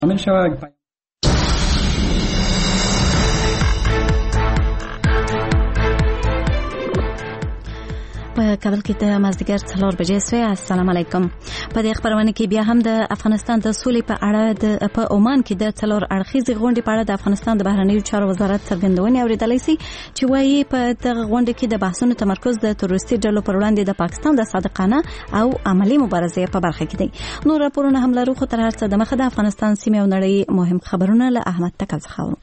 شامل شود. په کابل کې د مازدیګر 4 بجې سوی. السلام علیکم. په دې خبرونه کې بیا هم د افغانستان د سولې په اړه په عمان کې د 4 اړخیزې غونډې په اړه د افغانستان د بهرنیو چارو وزارت څرګندونې اوریدلای شي چې وايي په دغه غونډه کې د بحثونو تمرکز د تروریستي ډلو پر وړاندې د پاکستان د صادقانه او عملی مبارزې په برخه کې دی. نور راپورونه هم لرو، خو تر هر څه د مخه د افغانستان سیمې او نړۍ مهم خبرونه له احمد تکل څخه.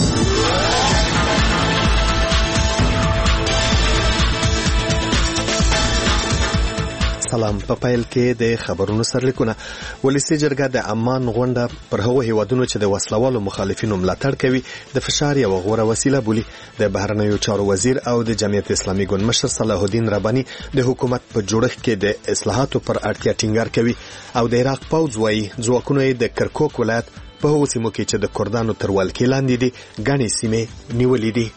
سلام. په پیل کې د خبرونو سرلیکونه. ولسی جرګه د عمان غونډه پر هغو هیوادونو چې د وسلوالو مخالفینو ملاتړ کوي د فشار یو غوره وسیله بولي. د بهرنیو چارو وزیر او د جمعیت اسلامي ګوند مشر صلاح الدین رباني د حکومت په جوړښت کې د اصلاحاتو پر اړتیا ټینګار کوي او د عراق پوځ وايي ځواکونه د کرکوک ولایت په هغو سیمو کې چې د کردانو تر ولکې لاندې دي ګڼې سیمې نیولې دي.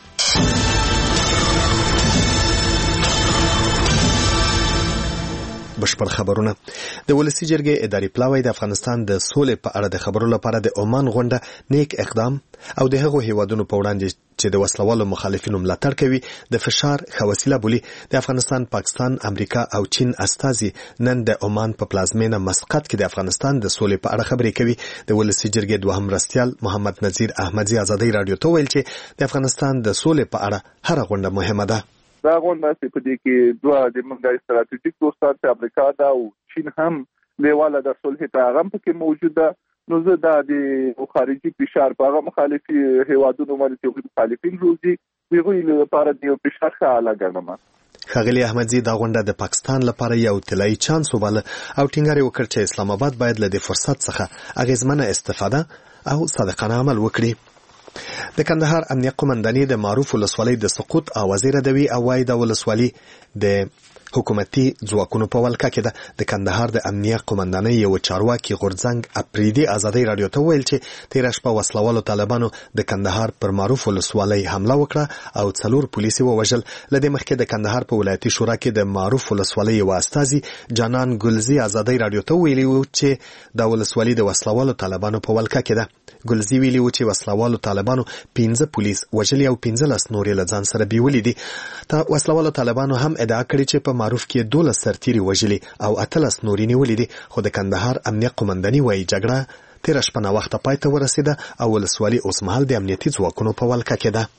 بشپړ خبرونه. د ولسی جرګې اداري پلاوی د افغانستان د سولې په اړه د خبرو لپاره د عمان غونډه نیک اقدام او د هغو هیوادونو په وړاندې چې د وسلوالو مخالفینو ملاتړ کوي د فشار خوسیله بولي. د افغانستان، پاکستان، امریکا او چین استازي نن د عمان په پلازمینه مسقط کې د افغانستان د سولې په اړه خبرې کوي. د ولسی جرګې دوهم رستیال محمد نذیر احمدی ازادي رادیو ته ویل چې د افغانستان د سولې په اړه هر غونډه مهمه ده. دا غونډه چې په دې کې دوه د منځګړي ستراتیژیک دوستان چې امریکا دا او چین هم لیواله د صلح پیغام پکې موجوده. نو زه دا د خارجي فشار په هغه مخالفي هیوادونو باندې چې مخالفین روزي ویغوی لپاره د فشار خاله ګڼم. ښاغلي احمدزي دا غونډه د پاکستان لپاره یو طلایي چانس وباله او ټینګار وکړ چې اسلام آباد باید له دې فرصت څخه اغیزمنه استفاده او صادقانه عمل وکړي. د کندهار امنیه قومنداني د معروف ولسوالۍ د سقوط اوازې ردوي او وايي د ولسوالۍ د حکومتي ځواکونو په ولکه کې ده. د کندهار د امنیه قومندانۍ یو چارواکي غورځنګ اپریدي ازادي رادیو ته ویل چې تیر شپه وسلوالو طالبانو د کندهار پر معروف ولسوالۍ حمله وکړه او 4 پولیس ووژل. لدې مخکې د کندهار په ولایتي شورا کې د معروف ولسوالۍ یو استازي جانان ګلزي ازادي رادیو ته ویلي و چې د ولسوالۍ د وسلوالو طالبانو په ولکه کې ده. ګلزي ویلي و چې وسلوالو طالبانو 15 پولیس وژلي او 15 نور له ځان سره بیولې دي. وسلوالو طالبانو هم ادعا کړې چې په معروف کې 12 سرتیري وژلي او 18 نور نیولې دي. خو د کندهار امنیه قومنداني وايي جګړه تیر شپه نه وخت پای ته ورسېده او ولسوالۍ اوس مهال د امنیتي ځواکونو په ولکه کې ده.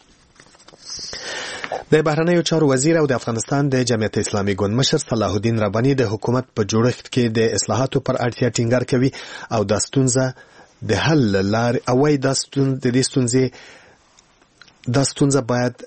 د بهرنیو چارو وزیر او د افغانستان د جمعیت اسلامي ګوند مشر صلاح الدین رباني د حکومت په جوړښت کې د اصلاحاتو پر اړتیا ټینګار کوي او د ستونزه د حل لارې او وايي د ستونزه باید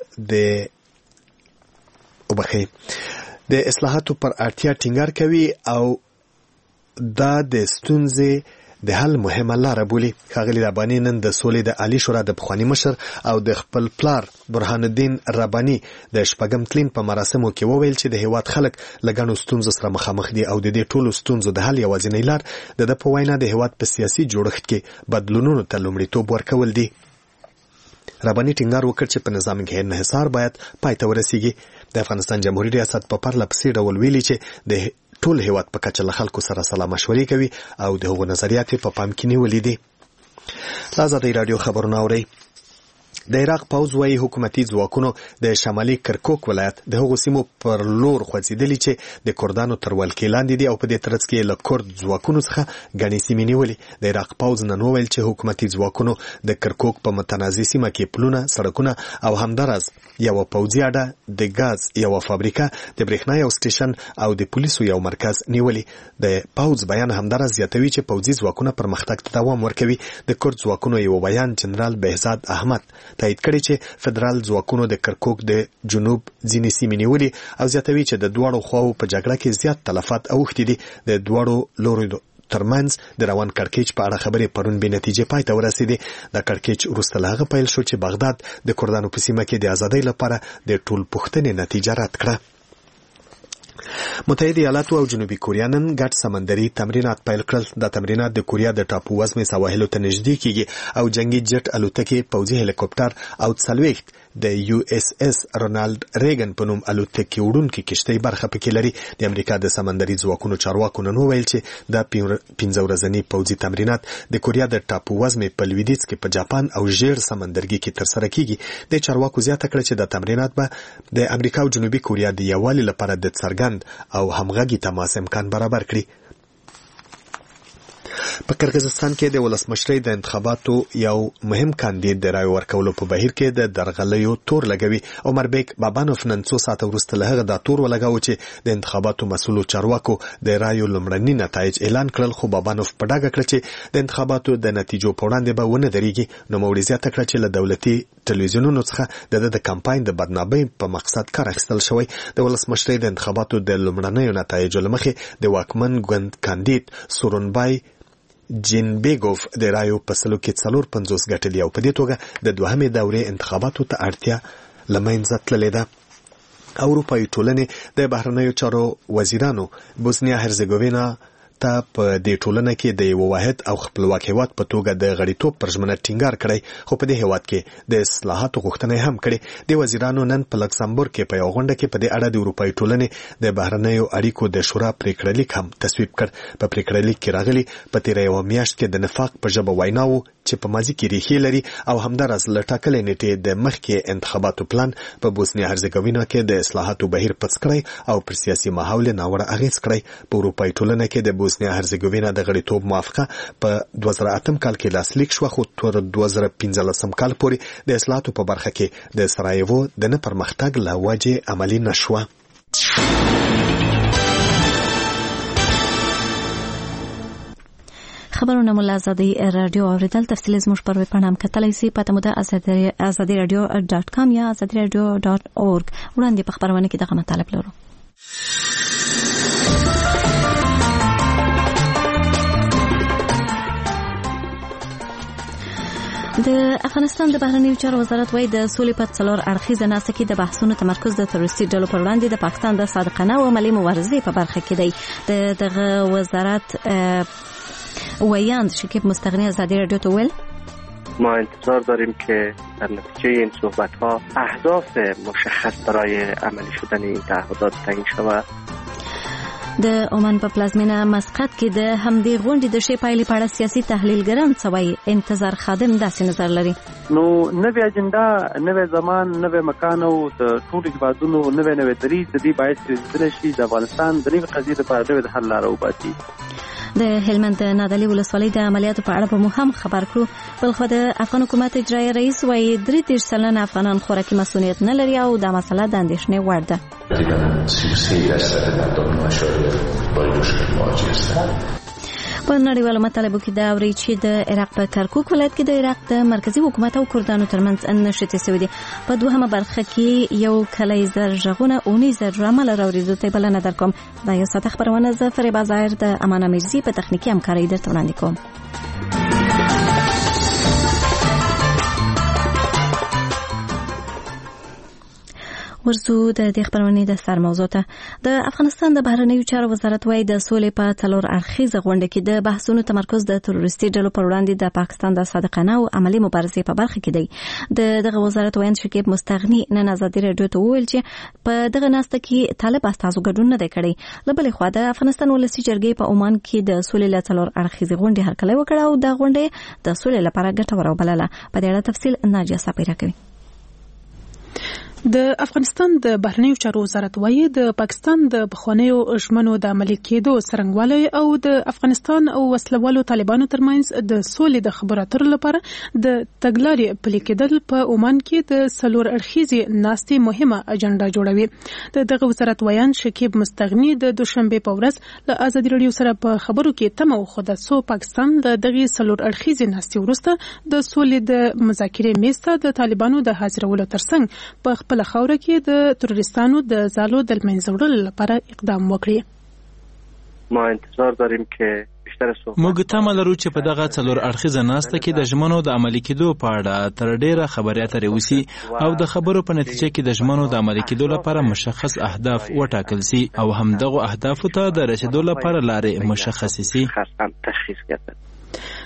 د اصلاحاتو پر اړتیا ټینګار کوي او دا د ستونزې د حل مهمه لاره بولي. ښاغلي رباني نن د سولې د عالی شورا د پخواني مشر او د خپل پلار برهان الدین رباني د شپږم تلین په مراسمو کې وویل چې د هیواد خلک له ګڼو ستونزو سره مخامخ دي او د دې ټولو ستونزو د حل یوازینۍ لار د په وینا د هیواد په سیاسي جوړښت کې بدلونونو ته لومړیتوب ورکول دي. رباني ټینګار وکړ چې په نظام کې انحصار باید پای ته ورسیږي. د افغانستان جمهوریت ریاست په پرله پسې ډول ویلي چې د ټول هیواد په کچه له خلکو سره سلا مشورې کوي او د هغو نظریات په پام کې نیولې دي. ازادي رادیو خبرونه اوري. د عراق پوځ وايي حکومتي ځواکونو د شمالي کرکوک ولایت د هغو سیمو پر لور خوځېدلي چې د کردانو تر ولکې لاندې دي او په دې ترڅ کې له کرد ځواکونو څخه ګڼې سیمې نیولې. د عراق پوځ نن وویل چې حکومتي ځواکونو د کرکوک په متنازع سیمه کې پلونه، سړکونه او همداراز یو پوځي اډه، د ګاز یو فابریکه، د برېښنا یو سټیشن او د پولیسو یو مرکز نیولې. د پوځ بیان همداراز زیاتوي چې پوځي ځواکونه پرمختګ ته دوام ورکوي. د کرد ځواکونو یو بیان جنرال بهزاد احمد تایید کړی چې فدرال ځواکونو د کرکوک د جنوب ځینې سیمې نیولې او زیاتوي چې د دواړو خواو په جګړه کې زیات تلفات اوښتي دي. د دواړو لورو ترمنځ د روان کړکېچ په اړه خبرې پرون بې نتیجې پای ته ورسېدې. د کړکېچ وروسته له هغه پیل شو چې بغداد د کردانو په سیمه کې د ازادۍ لپاره د ټولپوښتنې نتیجه رد کړه. متحده ایالاتو او جنوبي کوریا نن ګډ سمندري تمرینات پیل کړل. دا تمرینات د کوریا د ټاپو وزمې سواحلو ته نږدې کیږي او جنگي جټ الوتکې، پوځي هلیکوپټر او 40 د USS رونالد ریګن په نوم الوتکې وړونکې کشتۍ برخه پکې لري. د امریکا د سمندري ځواکونو چارواکو نن وویل چې دا 15 ورځني پوځي تمرینات د کوریا د ټاپو وزمې په لویدیځ کې په جاپان او ژیړ سمندرګي کې ترسره کیږي. د چارواکو زیاته کړه چې د تمرینات به د امریکا او جنوبي کوریا د یووالي لپاره د څرګند او همغږي تماس امکان برابر کړي. په قرغیزستان کې د ولسمشرۍ د انتخاباتو یو مهم کاندید د رای ورکولو په بهیر کې د درغلیو تور لګوي. عمربیک بابانوف نن څو ساعته وروسته له هغه دا تور ولګاوه چې د انتخاباتو مسؤلو چارواکو د رایو لومړني نتایج اعلان کړل، خو بابانوف په ډاګه کړ چې د انتخاباتو د نتیجو په وړاندې به ونه درېږي. نوموړي زیاته کړه چې له دولتي ټلویزیونونو څخه د کمپاین د بدنامۍ په مقصد کار اخیستل شوی. د ولسمشرۍ د انتخاباتو د لومړنیو نتایجو له مخې د واکمن ګوند کاندید سورونبای جینبیګوف د رایو په سلو کې 450 ګټلي او په دې توګه د دوهمې دورې انتخاباتو ته اړتیا له منځه تللې ده. اروپایي ټولنې د بهرنیو چارو وزیرانو بوسنیا هرزګوینا ته په دې ټولنه کې د یو واحد او خپلواک هیواد په توګه د غړیتوب پر ژمنه ټینګار کړی، خو په دې هیواد کې د اصلاحاتو غوښتنه هم کړې. د وزیرانو نن په لکسمبورګ کې په یو غونډه کې په دې اړه د اروپایي ټولنې د بهرنیو اړیکو د شورا پریکړه لیک هم تصویب کړ. په پریکړه لیک کې راغلي په تیره یوه میاشت کې د نفاق په ژبه ویناو چې په ماضي کې ریښې لري او همداراز له ټاکلې نیټې د مخکې انتخاباتو پلان په بوسنیا هرزګوینا کې د اصلاحاتو بهیر پڅ کړی او پر سیاسي ماحول ناوړه اغېز کړی. په اروپایي ټولنه کې د بوسنیا هرزګوینا د غړیتوب موافقه په 2008 کال کې لاسلیک شوه، خو تر 2015 کال پورې د اصلاحاتو په برخه کې د سرایوو د نه پرمختګ له وجې عملي نشوه. خبرونه مو له آزادي رادیو اوریدل. تفصیل زموږ پر ویب پاڼه هم کتلی سي. پته مو د azadiradio.com یا azadiradio.org. وړاندې په خبرونه کې دغه مطالب لرو. د افغانستان د بهرنیو چارو وزارت وايي د سولې په څلور اړخیزه ناسته کې د بحثونو تمرکز د تروریستي ډلو پر وړاندې د پاکستان د صادقانه او عملي مبارزې په برخه کې دی. دغه وزارت ویاند شکیب مستغنی آزادی رادیو تو ویل ما انتظار داریم که در نتیجه این صحبت‌ها اهداف مشخص برای عملی شدن این تعهدات تعیین شود. د عمان په پلازمینه مسقط کې د همدې غونډې د شی پایلې په اړه سیاسي تحلیلګران څه وایي. انتظار خادم داسې نظر لري. نو نوې اجنډا، نوې زمان، نوې مکان او د ټولو هیوادونو نوې دریځ د دې باعث کېدلی شي د افغانستان د نوې قضیې لپاره نوې حل لاره وباسي. د هلمند نادعلي ولسوالۍ د عملیاتو په اړه به مو هم خبر کړو. بلخو د افغان حکومت اجرایي رئیس وايي 33% افغانان خوراکي مسؤلیت نه لري او دا مسله د اندېښنې وړ ده. 33% مردم مشاهده با این مشکل مواجه هستند. په نړیوالو مطالبو کې دا اوري چې د عراق په کرکوک ولایت کې د عراق د مرکزی حکومت او کردانو ترمنځ نښتې شوې دي. په دوهمه برخه کې یو کلی زر ژغونه اونۍ زر عمل راوړېدو ته بلنه درکوم. دا یو ساعت خبرونه زه فریبا ظاهر د امانه میرزي په تخنیکي همکارۍ درته وړاندې کوم. ورزو د دې خبرونې د سر موضوع ته. د افغانستان د بهرنیو چارو وزارت وايي د سولې په څلور اړخیزه غونډه کې د بحثونو تمرکز د تروریستي ډلو پر وړاندې د پاکستان د صادقانه او عملي مبارزې په برخه کې دی. دغه وزارت وایي شکیب مستغنی نن آزادي رادیو ته وویل چې په دغه ناسته کې طالب استازو ګډون نه دی کړی. له بلې خوا د افغانستان ولسي جرګې په عمان کې د سولې له څلور اړخیزه غونډې هرکلی وکړ او د غونډې د سولې لپاره ګټوره وبلله. په دې اړه تفصیل ناجیه صابره کوي. د افغانستان د بهرنیو چارو وزارت وايي د پاکستان د بخوانیو ژمنو د عملي کېدو څرنګوالی او د افغانستان او وسلوالو طالبانو ترمنځ د سولې د خبرو اترو لپاره د تګلارې پلي کېدل په عمان کې د څلور اړخیزې ناستې مهمه اجنډا جوړوي. دغه وزارت ویان شکیب مستغنی د دوشنبه په ورځ له آزادي رادیو سره په خبرو کې تمه وښوده څو پاکستان د دغه څلور اړخیزې ناستې وروسته د سولې د مذاکرې میز ته د طالبانو د حاضرولو ترڅنګ په خپل خاوره کې د تروریستانو د ځالو د منځه وړلو لپاره اقدام وکړي. ما انتظار داریم که موږ تمه لرو چې په دغه څلور اړخیزه ناسته کې د ژمنو د عملي کېدو په اړه تر ډیره خبرې اترې وشي او د خبرو په نتیجه کې د ژمنو د عملي کېدو لپاره مشخص اهداف وټاکل شي او همدغه اهدافو ته د رسیدو لپاره لارې مشخص شي.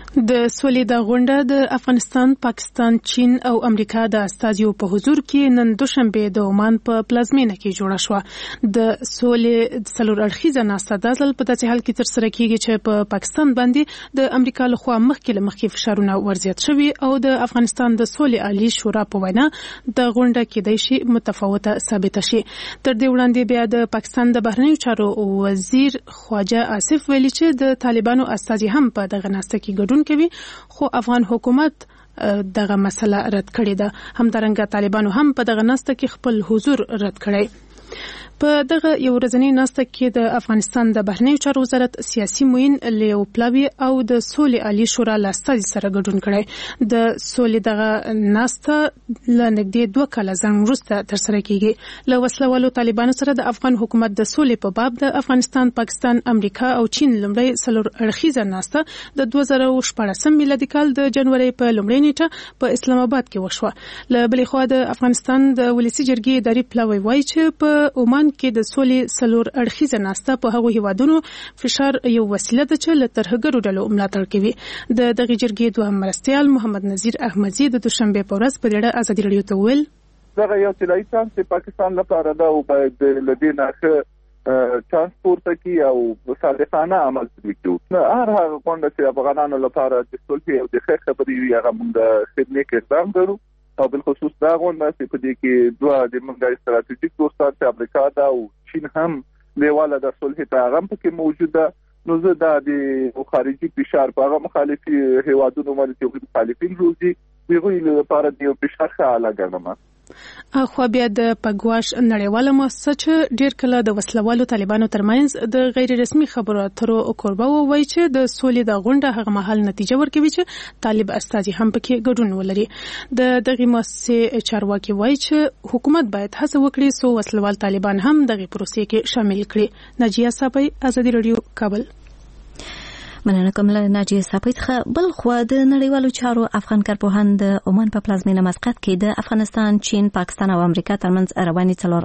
د سولې د غونډه د افغانستان، پاکستان، چین او امریکا د استازیو په حضور کې نن دوشنبه د عمان په پلازمینه کې جوړه شوه. د سولې څلور اړخیزه ناسته د ځل په داسې حال کې تر سره کیږي چې په پاکستان باندې د امریکا لخوا مخکې فشارونه ورزیات شوي او د افغانستان د سولې عالی شورا په وینا د غونډه کېدای شي متفاوته ثابته شي. تر دې وړاندې بیا د پاکستان د بهرنیو چارو وزیر خواجه آصف ویلي چې د طالبانو استازي هم په دغه ناسته کې ګډون کوي، خو افغان حکومت دغه مسله رد کړې ده. همدارنګه طالبانو هم په دغه ناسته کې خپل حضور رد کړی. په دغه یو ورځنۍ ناسته کې د افغانستان د بهرنیو چارو وزارت سیاسي معین لیو پلاوی او د سولې عالی شورا لاستازي سره ګډون کړی. د سولې دغه ناسته له نږدې 2 کاله ځنډ وروسته تر سره کیږي. له وسلوالو طالبانو سره د افغان حکومت د سولې په باب د افغانستان، پاکستان، امریکا او چین لومړی څلور اړخیزه ناسته د 2014 میلادي کال د جنوري په لومړۍ نیټه په اسلام آباد کې وشوه. له بلې خوا د افغانستان د ولسی جرګې اداري پلاوی وایي چې په عمان کې د سولې څلور اړخیزه ناسته په هغو هیوادونو فشار یو وسیله ده چې له ترهګرو ډلو ملاتړ کوي. د دغه جرګې دوهم مرستیال محمد نذیر احمدزي د دوشنبه په ورځ په اړه ازادي رادیو ته ویل دغه یو طلایي چانس چې پاکستان لپاره دا او باید لدې نه ترانسپورت کی او صادقانه عمل وکړو. هر هغه غونډه چې افغانانو لپاره د صلح او د خیر خبرې وي هغه موږ خدمت اقدام کوو او بل خصوص دا غونډه چې په دې کې دوه د منځګړي ستراتیژیک دوستان چې امریکا دا او چین هم لیواله د صلح پیغام پکې موجوده. نو زه د خارجي فشار په هغه مخالفي هیوادونو باندې چې مخالفین روزي دغه لپاره د فشار خاله ګڼم. خو بیا د پګواش نړیواله مؤسسه چې ډیر کله د وسلوالو طالبانو ترمنځ د غیر رسمي خبرو اترو کوربه وایي چې د سولې د غونډه هغه مهال نتیجه ورکوي چې طالب استازي هم پکې ګډون ولري. د دغه مؤسسه چارواکي وایي چې حکومت باید هڅه وکړي څو وسلوال طالبان هم دغه پروسې کې شامل کړي. ناجیه صاحب، ازادي رادیو، کابل. مننه کوم له ناجیه صاحب څخه. بل خو د نړیوالو چارو افغان کارپوهان د عمان په پلازمینه مسقط کې د افغانستان، چین، پاکستان او امریکا ترمنځ رواني څلور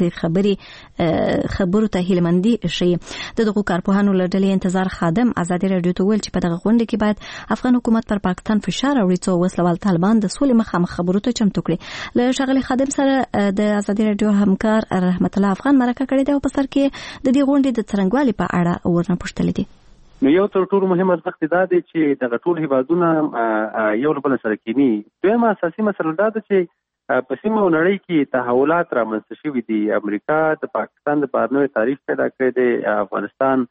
اړخیزې خبرو ته هیلمندي شي. دغه کارپوهانو له ډلې انتظار خادم ازادي رادیو ته ویل چې په دغه غونډه کې باید افغان حکومت پر پاکستان فشار راوړي څو وسلوال طالبان د سولې مخامخ خبرو ته چمتو کړي. له شغله خادم سره د ازادي رادیو همکار رحمت الله افغان مرکه کړې ده او په سر کې د دې غونډې د څرنګوالي په اړه ورنه پوښتلې دي. نو یو تر ټولو مهم ارزښت دا دی چې دغه ټول هیوادونه یو له بل سره کینی. دویمه اساسي مسله دا ده چې په سیمه او نړۍ کې تحولات رامنځته شوي دي. امریکا د پاکستان د بهرنیو تاریخ پیدا کړی دی، افغانستان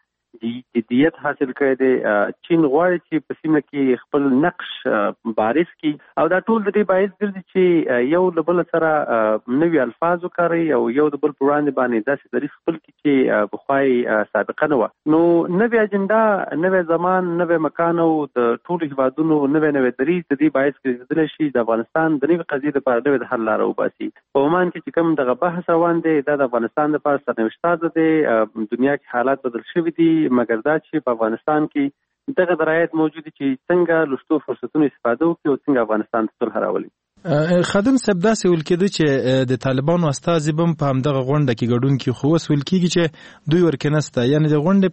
جدیت حاصل کړی دی، چین غواړي چې په سیمه کې خپل نقش بارز کړي او دا ټول د دې باعث ګرځي چې یو له بل سره نوي الفاظ وکاروي او یو د بل پر وړاندې باندې داسې دریځ خپل کړي چې پخوای سابقه نه وه. نو نوې اجنډا، نوې زمان، نوې مکان او د ټولو هیوادونو نوې دریځ د دې باعث ګرځېدلی شي د افغانستان د نوې قضیې لپاره نوې د حل لاره وباسي. په عمان کې چې کوم دغه بحث روان دی دا د افغانستان لپاره سرنوشت دی. دنیا کې حالات بدل شوي دي، مګر دا چې په افغانستان کې دغه درایت موجود دي چې څنګه لوستو فرصتونو استفاده وکړي او څنګه افغانستان ته صلح راولي. خادم صاحب داسې ویل کېده چې د طالبانو استازي هم په همدغه غونډه کې ګډون کوي، خو اوس ویل کېږي چې دوی ورکې نسته، یعنې د غونډې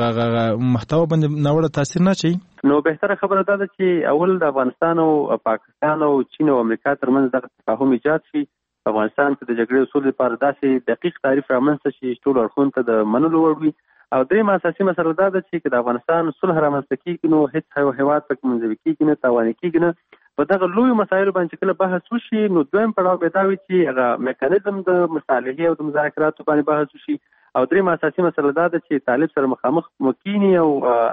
په محتوا باندې ناوړه تاثیر نه اچوي. نو بهتره خبره دا ده چې اول د افغانستان او پاکستان او چین او امریکا ترمنځ دغه تفاهم ایجاد شي. افغانستان ته د جګړې اصول لپاره داسې دقیق تعریف رامنځته شي چې ټول اړخونو ته د منلو وړ وي. او درېیمه اساسي مسله دا ده چې د افغانستان صلح رامنځته کېږي نو هېڅ هېواد پکې منزوي کېږي نه، تاواني کېږي نه. په دغه لویو مسایلو باندې کله بحث وشي نو دویم پړاو به دا وي چې هغه میکانیزم د مصالحې او د مذاکراتو باندې بحث وشي. او درېیمه اساسي مسله دا ده چې طالب سره مخامخ مکینی او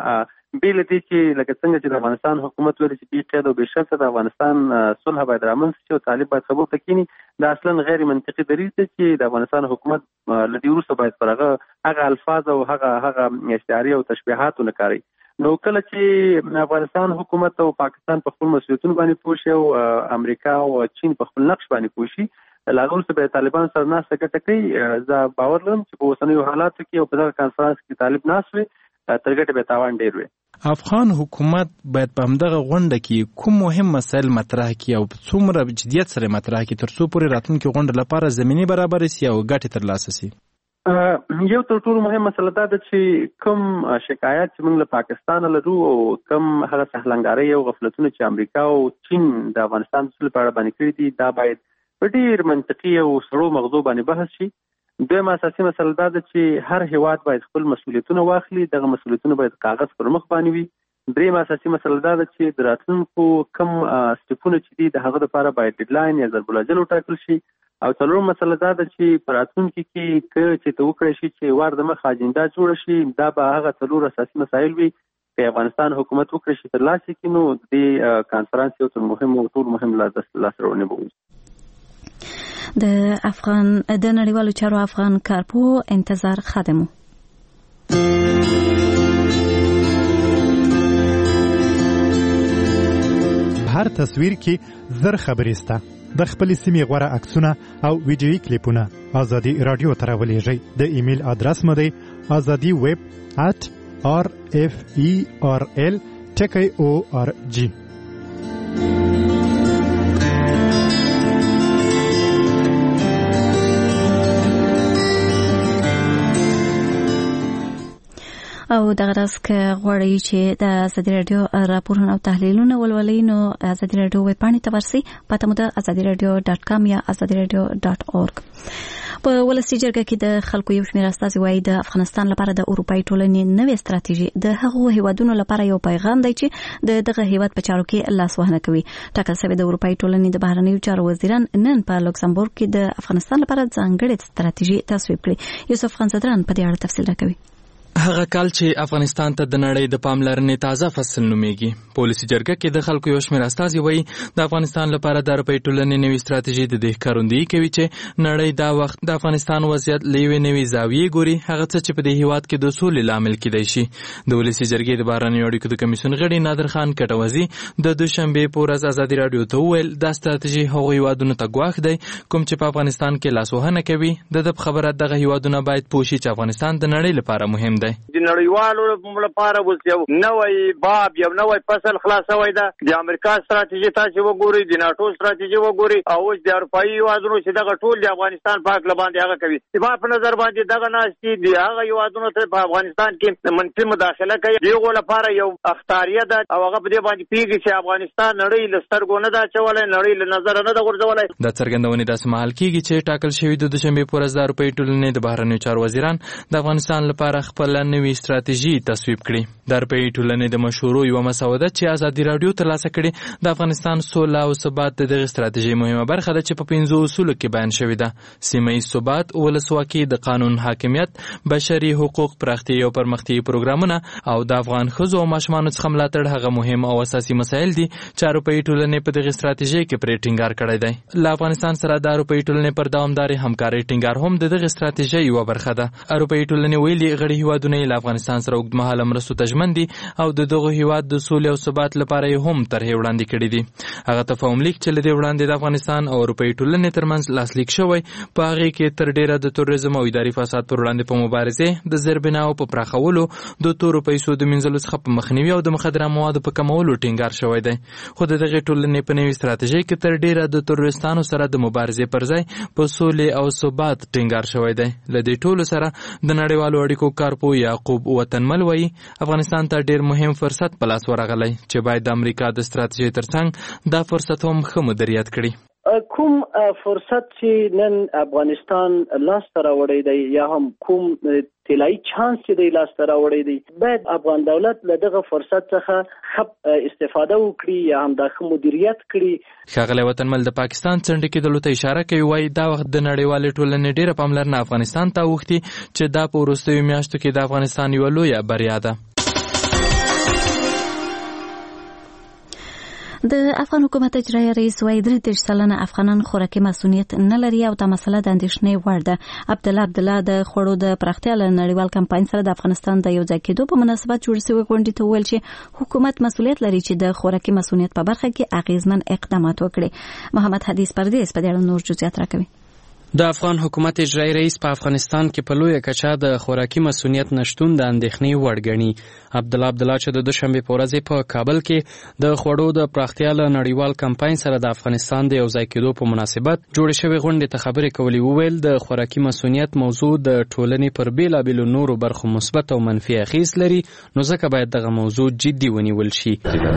بیل دي چې لکه څنګه چې د افغانستان حکومت ویل چې بې قید او بې شرطه د افغانستان صلح باید رامنځته شي او طالب باید خبرو ته کینی. دا اصلا غیر منطقي دریځ دی چې د افغانستان حکومت له دې وروسته باید پر هغه الفاظ او هغه استعارې او تشبیهات ونه کاروي. نو کله چې افغانستان حکومت او پاکستان په خپل مسؤلیتونو باندې پوه شي او امریکا او چین په خپل نقش باندې پوه شي، له هغه وروسته به طالبان سره ناسته ګټه کوي. زه باور لرم چې په اوسنیو حالاتو کې او په دغه کنفرانس کې طالب ناست وي تر ګټې به تاوان ډېر وي. افغان حکومت باید په همدغه غونډه کې کوم مهم مسایل مطرح کړي او څومره جدیت سره مطرح کړي ترڅو پورې راتلونکي غونډه لپاره زمینه برابر شي او ګټه ترلاسه شي. یو تر ټولو مهم مسله دا ده چې کوم شکایات چې موږ له پاکستان لرو او کوم هغه سهلنګارۍ او غفلتونه چې امریکا او چین د افغانستان د سولې په اړه باندې کړي دي دا باید په ډېر منطقي او سړو مغزو باندې بحث شي. دویمه اساسي مسله دا ده چې هر هیواد باید خپل مسؤلیتونه واخلي، دغه مسؤلیتونه باید کاغذ پر مخ باندې وي. دریمه اساسي مسله دا ده چې د راتلونکو کوم سټپونه چې دي د هغه لپاره باید ډیډلاین یا ضرب الاجل وټاکل شي. او څلورم مسله دا ده چې په راتلونکي کې چې ته وکړی شي چې وار د مخ اجنډا جوړه شي، دا به هغه څلور اساسي مسایل وي چې افغانستان حکومت وکړي شي ترلاسه کړي. نو د کانفرنس یو تر مهم او ټول مهم لاسرونه به وي. د نړیوالو چارو افغان کارپو انتظار خادمو هر تصویر کې زر خبرې سته. د خپل سیمې غوړه عکسونه او ویډیویي کلیپونه ازادي رادیو ته راولېږئ. د ایمیل ادرس مو دی azadi@referl.org. او دغه راز که غواړئ چې د ازادي رادیو راپورونه او تحلیلونه ولولئ نو ازادي رادیو ویب پاڼې ته ورسئ. پته مو ده azadiradio.com یا azadiradio.org. په ولسي جرګه کې د خلکو یو شمېر استازي وایي د افغانستان لپاره د اروپایي ټولنې نوې ستراتیژي د هغو هیوادونو لپاره یو پیغام دی چې دغه هیواد په چارو کې لاسوهنه کوي. ټاکل شوی د اروپایي ټولنې د بهرنیو چارو وزیران نن په لوکسمبورګ کې د افغانستان لپاره ځانګړې ستراتیژي تصویب کړې. یوسف خان زدران په دې اړه تفصیل راکوي. هغه کال چې افغانستان ته د نړۍ د پاملرنې تازه فصل نومیږي. پولیسي جرګه کې د خلکو یو شمېر استازي وایي د افغانستان لپاره د اروپایي ټولنې نوې ستراتیژي د دې ښکارندویي کوي چې نړۍ دا وخت د افغانستان وضعیت له یوې نوې زاویې ګوري، هغه څه چې په دې هیواد کې د سولې لامل کېدای شي. د ولسي جرګې د بهرنیو اړیکو د کمیسیون غړي نادر خان کټوازي د دوشنبې په ورځ ازادي راډیو ته وویل دا ستراتیژي هغو هیوادونو ته ګواښ دی کوم چې په افغانستان کې لاسوهنه کوي. د خبره دغه هیوادونه باید پوه شي چې افغانستان د نړۍ لپاره مهم دی. لپاره اوس یو نوې باب یو نوې فصل خلاصوي ده. د امریکا ستراتیژي تاسو وګورئ، د ناتو ستراتیژي وګورئ، او اوس د اروپایي هیوادونو چې دغه ټول د افغانستان په حق باندې هغه کوي. ما په نظر باندې دغه ناشتي د هغه هیوادونو ته په افغانستان کې منفي مداخله کوي. دغه لپاره یو اختیاریه ده او هغه په دې باندې پیږي چې افغانستان نړۍ له سترګو نه دا چولای، نړۍ له نظر نه دا غورځولای. د څرګندونې داسې مهال کېږي چې ټاکل شوی د دوشنبې په ورځ د اروپایي ټولنې د بهرنیو چارو وزیران د افغانستان لپاره خپل نوې ستراتیژي تصویب کړي. د اروپایي ټولنې د مشورو یو مسوده چې ازادي راډیو ترلاسه کړي د افغانستان سوله او ثبات د دغه ستراتیژي مهمه برخه ده چې په 5 اصولو کې بیان شوی ده: سیمه ییز ثبات، ولسواکي، د قانون حاکمیت، بشري حقوق، پراختیا او پرمختیايي پروګرامونه او د افغان ښځو او ماشومانو څخه ملاتړ هغه مهم او اساسي مسایل دي چې اروپایي ټولنې په دغه ستراتیژي کې پرې ټینګار کړی دی. له افغانستان سره د اروپایي ټولنې پر دوامدارې همکارۍ ټینګار هم د دغه ستراتیژي یوه برخه ده. اروپایي ټولنې ویلي غړي هیوادونه له افغانستان سره اوږدمهاله مرستو ته ژمن دي او د دغه هیواد د سولې او ثبات لپاره یې هم طرحې وړاندې کړي دي. هغه تفاهم لیک چې له دې وړاندې د افغانستان او اروپایي ټولنې ترمنځ لاسلیک شوی په هغې کې تر ډېره د تروریزم او اداري فساد پر وړاندې په مبارزې، د زیربناو په پراخولو، د تورو پیسو د مینځلو څخه په مخنیوي او د مخدره موادو په کمولو ټینګار شوی دی. خو د دغې ټولنې په نوې ستراتیژۍ کې تر ډېره د تروریستانو سره د مبارزې پر ځای په سولې او ثبات ټینګار شوی دی. له دې ټولو سره د نړیوالو اړیکو کارپو یعقوب وطنمل وایي افغانستان ته ډېر مهم فرصت په لاس ورغلی چې باید د امریکا د ستراتیژۍ ترڅنګ دا فرصت هم ښه مدیریت کړي. کوم فرصت چې نن افغانستان لاس ته راوړی دی یا هم کوم طلایي چانس چې دی لاس ته راوړی دی، باید افغان دولت له دغه فرصت څخه ښه استفاده وکړي یا هم دا ښه مدیریت کړي. ښاغلی وطنمل د پاکستان څنډې کېدلو ته اشاره کوي. وایي دا وخت د نړیوالې ټولنې ډېره پاملرنه افغانستان ته اوښتي چې دا په وروستیو میاشتو کې د افغانستان یوه لویه بریا ده. د افغان حکومت اجرایي رئیس وایي 33 سلنه افغانان خوراکي مسؤلیت نه لري او دا مسله د اندېښنې وړ ده. عبدالله د خوړو د پراختیا له نړیوال کمپاین سره د افغانستان د یو ځای کېدو په مناسبت جوړ شوی غونډې ته وویل چې حکومت مسؤلیت لري چې د خوراکي مسؤلیت په برخه کې اغیزمن اقدامات وکړي. محمد حدیث پردیس په دې اړه نور جزئیات راکوي. د افغان حکومت اجرایی رئیس په افغانستان کې په لویه کچه د خوراکي مسؤلیت نشتون د اندېښنې وړ ګڼي. عبدالله چې د دوشنبې په ورځ په کابل کې د خوړو د پراختیا له نړیوال کمپاین سره د افغانستان د یوځای کېدو په مناسبت جوړې شوې غونډې ته خبرې کولې وویل د خوراکي مسؤلیت موضوع د ټولنې پر بېلابېلو نورو برخو مثبت او منفي اغېز لري، نو ځکه باید دغه موضوع جدي ونیول شي.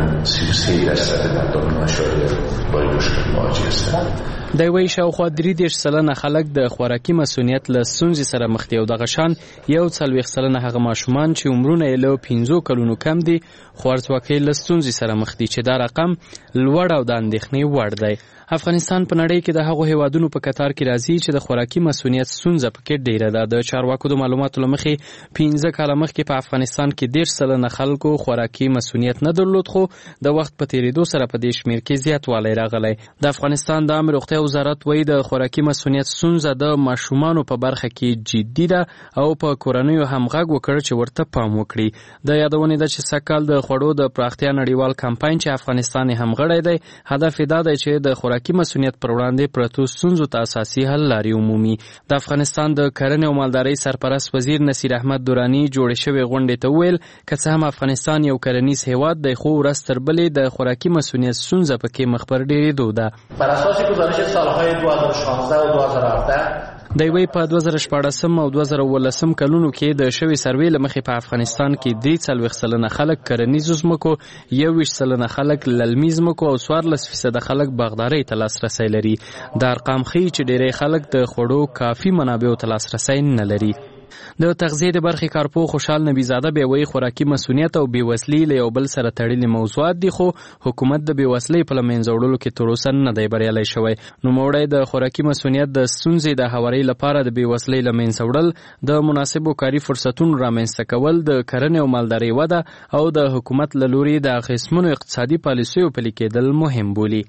د وی شاوخوا 33% خلک د خوراکي مسؤلیت له ستونزې سره مخ دي او دغه شان 41% هغه ماشومان چې عمرونه یې له 15 کلونو کم دي خوارځواکۍ له ستونزې سره مخ دي، چې دا رقم لوړ او د اندېښنې وړ دی. افغانستان په نړۍ کې د هغو هیوادونو په کتار کې راځي چې د خوراکي مسؤلیت ستونزه پکې ډیره ده. د چارواکو د معلوماتو له مخې 15 کاله مخکې په افغانستان کې 10% خلکو خوراکي مسؤلیت نه درلود، خو د وخت په تیریدو سره په دې شمیر کې زیاتوالی راغلی. د افغانستان د عامه روغتیا وزارت وایي د خوراکي مسؤلیت ستونزه د ماشومانو په برخه کې جدي ده او په کورنیو هم غږ وکړ چې ورته پام وکړي. د یادونې ده چې سږکال د خوړو د پراختیا نړیوال کمپاین چې افغانستان هم غړی دی، هدف یې دا دی چې د خوراکي مسؤلیت پر وړاندې پرتو ستونزو ته اساسي حل لارې ومومي. د افغانستان د کرنې او مالدارۍ سرپرست وزیر نصیر احمد درانی جوړې شوې غونډې ته وویل که څه هم افغانستان یو کرنیز هیواد دی، خو ورځ تر بلې د خوراکي مسؤلیت ستونزه پکې مخ پر ډېرېدو ده. بر اساس گزارش سالهای 2016 و 2017 د وی په 2014 او 2018 کلونو کې د شوی سروې له مخې په افغانستان کې 43% خلک کرنیزو ځمکو، 21% خلک للمي ځمکو او 14% خلک باغدارۍ ته لاسرسی لري. دا ارقام ښیي چې ډېری خلک د خوړو کافي منابعو ته لاسرسی نه لري. د تغذیې د برخې کارپوه خوشحال نبیزاده بیا وایي خوراکي مسؤلیت او بېوزلي له یو بل سره تړلي موضوعات دي، خو حکومت د بېوزلۍ په له منځه وړلو کې تر اوسه نه دی بریالی شوی. نوموړی د خوراکي مسؤلیت د ستونزې د هوارۍ لپاره د بېوزلۍ له منځه وړل، د مناسبو کاري فرصتونو رامنځته کول، د کرنې او مالدارۍ وده او د حکومت له لوري د اغېزمنو اقتصادي پالیسیو پلي کېدل مهم بولي.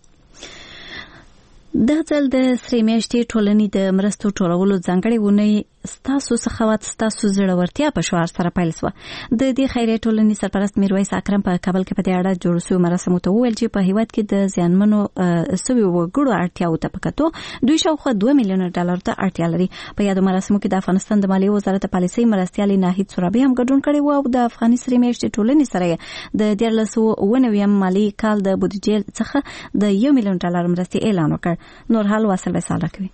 دا ځل د سرې میاشتې ټولنې د مرستو ټولولو ځانګړې اونۍ ستاسو سخاوت ستاسو زړورتیا په شعار سره پیل شوه. د دې خیریه ټولنې سرپرست میرویس اکرم په کابل کې په دې اړه جوړ شوي مراسمو ته وویل چې په هیواد کې د زیانمنو سویو وګړو اړتیاوو ته په کتو دوی شاوخوا $2 میلیون ته اړتیا لري. په یادو مراسمو کې د افغانستان د مالیې وزارت پالیسۍ مرستیال ناهید سرابي هم ګډون کړی و او د افغاني سرې میاشتې ټولنې سره د 2019 مالي کال د بودیجې څخه د $1 میلیون مرستې اعلان وکړ. نور حال واصل وساله کوي.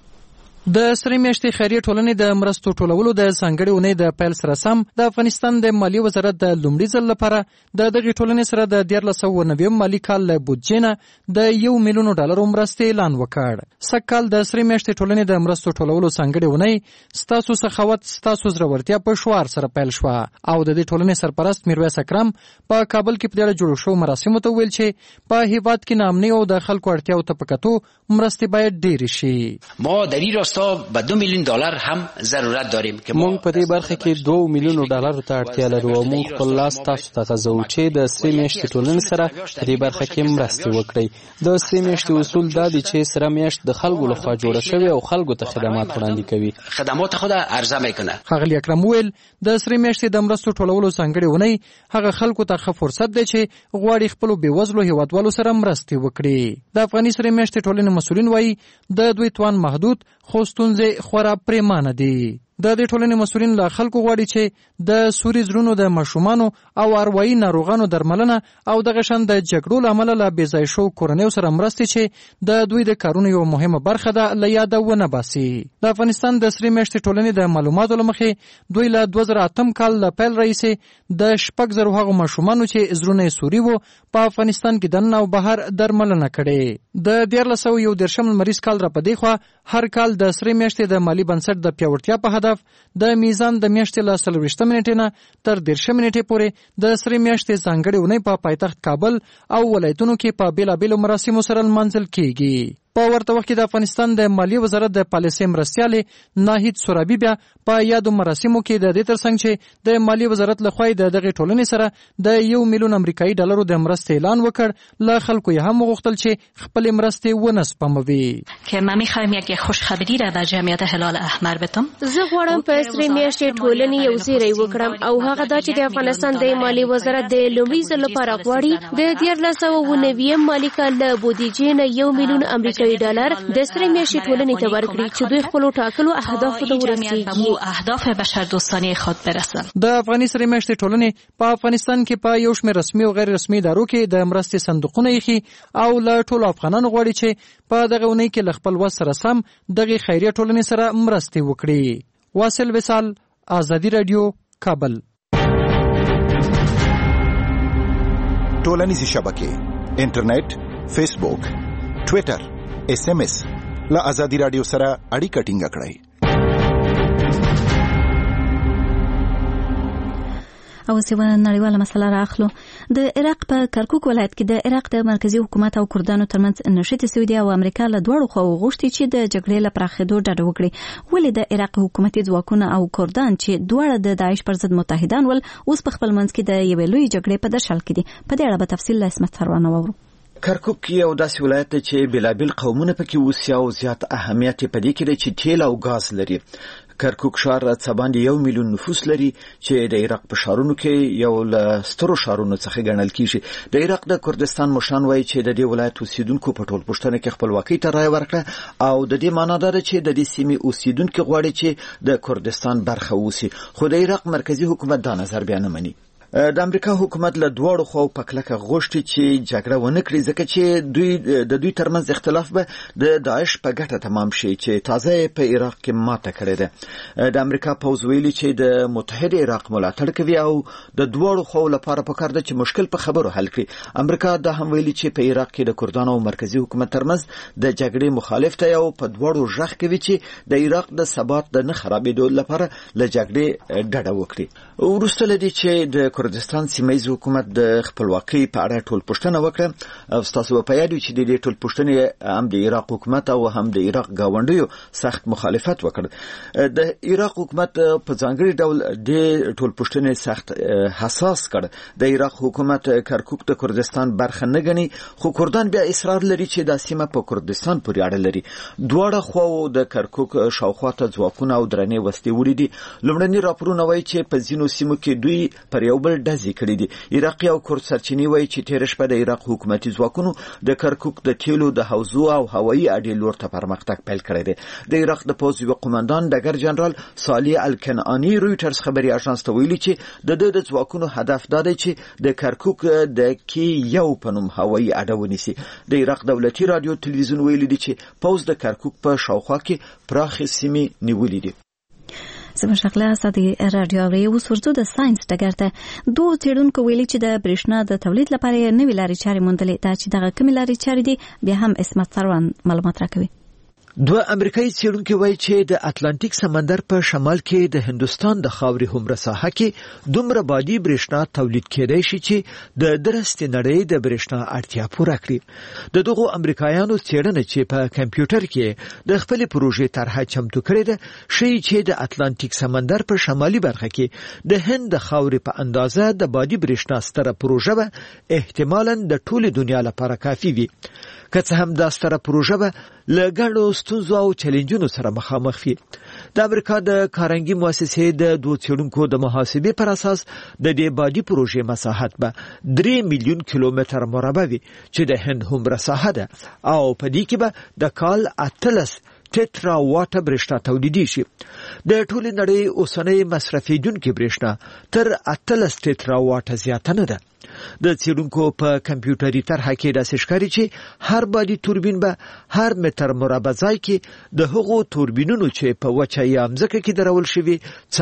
د سرې میاشتې خیریه ټولنې د مرستو ټولولو د ځانګړې اونۍ د پیل سره سم د افغانستان د مالیې وزارت د لومړي ځل لپاره د دغې ټولنې سره د 2019 مالي کال له بودجې نه د $1 میلیون مرستې اعلان وکړ. سږکال د سرې میاشتې ټولنې د مرستو ټولولو ځانګړې اونۍ ستاسو سخاوت ستاسو زړورتیا په شعار سره پیل شوه او د دې ټولنې سرپرست میرویس اکرم په کابل کې په دې جوړ شو مراسمو ته ویل چې په هیواد کې ناامنۍ او د خلکو اړتیاو ته په کتو مرستې باید ډېرې شي. ما در این راستا به $2 میلیون هم ضرورت داریم که مونږ په دې برخه کې $2 میلیون ته اړتیا لرو او مونږ خپل لاس تاسو ته غځو چې د سرې میاشتې ټولنې سره په دې برخه کې مرسته وکړي. د سرې میاشتې اصول دا دي چې سره میاشت د خلکو لخوا جوړه شوې او خلکو ته خدمات وړاندې کوي. خدمات خود عرضه میکنه. ښاغلي اکرم ویل د سرې میاشتې د مرستو ټولولو ځانګړې اونۍ هغه خلکو ته ښه فرصت دی چې غواړي خپلو بېوزلو هیوادوالو سره مرستې وکړي. د افغاني سرې میاشتې ټولنې مسؤلین وایي د دوی توان محدود خو ستونزې خورا پریمانه دي. د دې ټولنې مسؤلین له خلکو غواړي چې د سوري زړونو د ماشومانو او اروايي ناروغانو درملنه او دغه شان د جګړو له امله له بېځای شو کورنیو سره مرستې چې د دوی د کارونو یو مهمه برخه ده له یاده ونه باسي. د افغانستان د سرې میاشتې ټولنې د معلوماتو له مخې دوی له 2008 کال له پیل راهیسې د 6,000 هغو ماشومانو چې زړونه یې سوري وو په افغانستان کې دننه او بهر درملنه کړې. د 2011 لمریز کال را پدې خوا هر کال د سرې میاشتې د مالی بنسټ د پیاوړتیا په هدف د میزان د میاشتې له 40 منټې نه تر 10 منټې پورې د سرې میاشتې ځانګړې اونۍ په پایتخت کابل او ولایتونو کې په بیلابیلو مراسمو سره لمانځل کیږي. په ورته وخت کې د افغانستان د مالیې وزارت د پالیسۍ مرستیال ناهید سرابي بیا په یادو مراسمو کې د دې ترڅنګ چې د مالیې وزارت لخوا د دغې ټولنې سره د $1 میلیون امریکایي ډالرو د مرستې اعلان وکړ. له خلکو یې هم وغوښتل چې خپلې مرستې ونه سپموي. که ما می‌خوایم یک خوشخبری را به جمعیت هلال احمر بدم. زه غواړم په سرې میاشتې ټولنې یو زیری وکړم او هغه دا چې د افغانستان د مالیې وزارت د لومړي ځل لپاره غواړي د 2019 مالی کال له بودیجې نه $1 میلیون امریکایي امریکایي ډالر د سرې میاشتې ټولنې ته ورکړي چې دوی خپل ټاکلو اهدافو ته ورسیږي اهداف بشردوستانه خود برسن. د افغاني سرې میاشتې ټولنې په افغانستان کې په یو شمېر رسمي او غیر رسمي ادارو کې د مرستې صندوقونه ایښي او له ټولو افغانانو غواړي چې په دغه اونۍ کې له خپل وس سره سم دغه خیریه ټولنې سره مرستې وکړي. واصل وصال، آزادي رادیو، کابل. ټولنیزې شبکې، انټرنیټ، فیسبوک، ټویټر، SMS له آزادي رادیو سره اړیکه ټینګه کړئ. او سیمه نړیواله مسله راخلو. د عراق په کرکوک ولایت کې د عراق د مرکزی حکومت او کردانو ترمنځ نشته سعودي او امریکا له دوړو خو غوښتي چې د جګړې لپاره خېدو ډډه وکړي. ولې د عراق حکومتي ځواکونه او کردان چې دواړه د داعش پر ضد متحدان ول اوس په خپل منځ کې د یوې لوی جګړې په درشل کې دي؟ په دې اړه به تفصیل له اسمت سروانه وورو. کرکوک یو داسې ولایت دی چې بېلابېل قومونه پکې اوسي او زیات اهمیت په دې کې دی چې تیل او غاز لري. کرکوک ښار څه باندې 1 میلیون نفوس لري چې د عراق په ښارونو کې یو له سترو ښارونو څخه ګڼل کیږي. د عراق د کردستان مشران وایي چې د دې ولایت اوسیدونکو په ټول پښتنه کې خپلواکۍ ته رایه ورکړه او د دې معنی دا ده چې د دې سیمې اوسیدونکو غواړي چې د کردستان برخه اوسي، خو د عراق مرکزی حکومت دا نظر بیا نه مني. د امریکا حکومت له دواړو خواو په کلکه غوښتي چې جګړه ونه کړي ځکه چې دوی ترمنځ اختلاف به د داعش په ګټه تمام شي چې تازه په عراق کې ماته کړې ده. د امریکا پوځ ویلي چې د متحد عراق ملاتړ کوي او د دواړو خواو لپاره پکار ده چې مشکل په خبرو حل کړي. امریکا دا هم ویلي چې په عراق کې د کردانو او مرکزی حکومت ترمنځ د جګړې مخالف دی او په دواړو ژغ کوي چې د عراق د ثبات د نه خرابېدو لپاره له جګړې ډډه وکړي. وروسته لدی چې د کردستان سیمه‌یز حکومت د خپلواکۍ په اړه ټول پوښتنه وکړه. تاسو په یاد چې د دې ټول پوښتنې هم د عراق حکومت او هم د عراق گاونډیو سخت مخالفت وکړ. د عراق حکومت په ځانګړي ډول د ټول پوښتنې سخت حساس کړ. د عراق حکومت کرکوک د کردستان برخه نه ګڼي، خو کردان بیا اصرار لري چې د سیمه په کردستان پورې اړه لري. دواړه خواو د کرکوک شاوخوا ته ځواکونه او درنې وسلې وړي دي. لومړني راپورونه وایي چې په ځینو سیمو کې دوی پر یو بل ډزې کړي دي. عراقي او کرد سرچینې وایي چې تېره شپه د عراق حکومتي ځواکونو د کرکوک د تیلو د حوزو او هوایي اډې لور ته پرمختګ پیل کړی دی. د عراق د پوځ یو قومندان ډګر جنرال صالح الکنعاني رویټرز خبري اژانس ته ویلي چې د ځواکونو هدف دا دی چې د کرکوک د کې یو په نوم هوایي اډه ونیسي. د عراق دولتي رادیو تلویزیون ویلي دی چې پوځ د کرکوک په شاوخوا کې پراخې سیمې نیولې دي. زما شغله اساسي رادیو اوریه اوس ورته د ساينس ټګر ته دوه څېړونکو ویلي چې د برېښنا د تولید لپاره نوې لارې چارې موندلې ده چې دغه کومې لارې چارې دي بیا هم اسمت سروان معلومات راکوي. دوه امریکایي څېړونکي وایي چې د اتلانتیک سمندر په شمال کې د هندستان د خاورې هومره ساحه کې دومره بادي برېښنا تولید کېدای شي چې د درستې نړۍ د برېښنا اړتیا پوره کړي. د دغو امریکایانو څېړنه چې په کمپیوټر کې د خپلې پروژې طرحه چمتو کړې ده ښیي چې د اتلانتیک سمندر په شمالي برخه کې د هند د خاورې په اندازه د بادي برېښنا ستره پروژه به احتمالاً د ټولې دنیا لپاره کافي وي. که څه هم دا ستره پروژه به له ګڼو ستونزو او چیلنجونو سره مخامخ وي. د امریکا د کارنګي مؤسسې د دوه څېړونکو د محاسبې پر اساس د دې بادي پروژې مساحت به 3 میلیون کیلومتر مربع وي چې د هند هومره ساحه ده او په دې کې به د کال 18 ټیټرا واټه برېښنا تولیدي شي. د ټولې نړۍ اوسنۍ مصرفېدونکې برېښنا تر 18 ټیټرا واټه زیاته نه ده. د څېړونکو په کمپیوټري طرحه کې داسې ښکاري چې هر بادي توربین به هر متر مربع ځای کې د هغو توربینونو چې په وچه یا مځکه کې درول شوي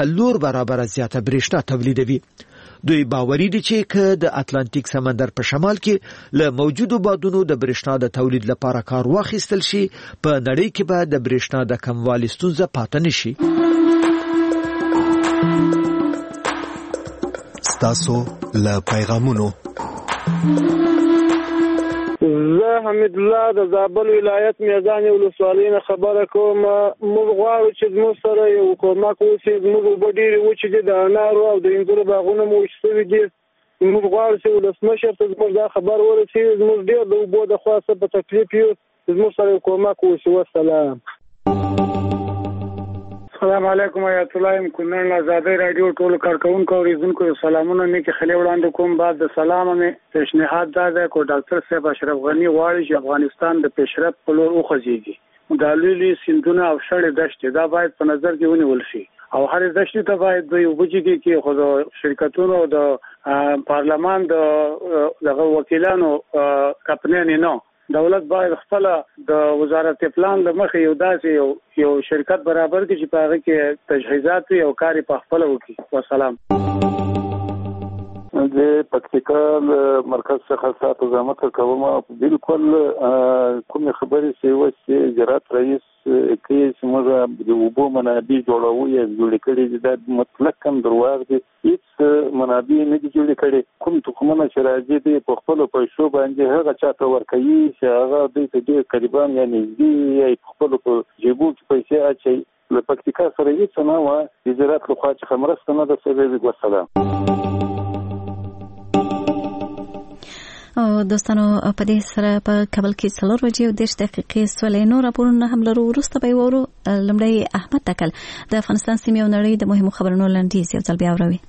4 برابره زیاته برېښنا تولیدوي. دوی باوري دي چې که د اتلانتیک سمندر په شمال کې له موجودو بادونو د برېښنا د تولید لپاره کار واخیستل شي په نړۍ کې به د برېښنا د کموالي ستونزه پاتې نشي. ستاسو له پیغامونو زه حمید الله د زابل ولایت میزان ولسوالۍ نه خبره کوم. موږ غواړو چې زموږ سره یو کومک وشي. زموږ اوبه ډېرې وچې دي، د انارو او د انګورو باغونه مو وچ شوي دي. موږ غواړو چې ولسمشر ته زموږ دا خبر ورسېږي. زموږ ډېر د اوبو د خوا څه په تکلیف یو، زموږ سره یو کومک وشي. والسلام. السلام علیکم آیت الله کونن آزادی رادیو ټول کارکونکو او ریزونکو سلامونه نیکه خلی وړاندې کوم. بعد د سلام مې پیشنهاد ده کو ډاکټر صاحب اشرف غنی غواړي چې افغانستان د پیشرفت په لور وخځيږي. د لولي سیندونه او شړې دشت دا باید په نظر کې ونیول شي او هر دشت ته باید د وبجګي کې خو د شرکتونو او د پارلمان د وکیلانو کپنې نه دولت باید خپل د وزارت پلان له مخې یو داسې یو شرکت برابر کړي چې په هغه کې تجهیزات او کاری په خپل وکړي. والسلام. د پکتیکا مرکز څخه ساتو زحمت کوم. بالکل کوم خبرې چې جرات رئیس کې چې موږ د وبو منابع جوړو یې جوړ کړي د مطلق کم درواغ دي. هیڅ منابع نه دي جوړ کړي. کوم تخمونه چې راځي د په خپل پیسو باندې هغه چاته ورکوي چې هغه د دې قریبان یعنی دی په خپل جیبو کې پیسې اچي. له پکتیکا سره هیڅ نه و د جرات لخوا چې خمرست نه د سبب. والسلام. او دوستانو په دې سره په کابل کې 4 بجې او 10 دقیقې سولې نور راپورونه هم لرو. وروسته به وورو لمړی احمد تکل د افغانستان سیمې او نړۍ د مهمو خبرونو لنډیز یو ځل بیا وروي.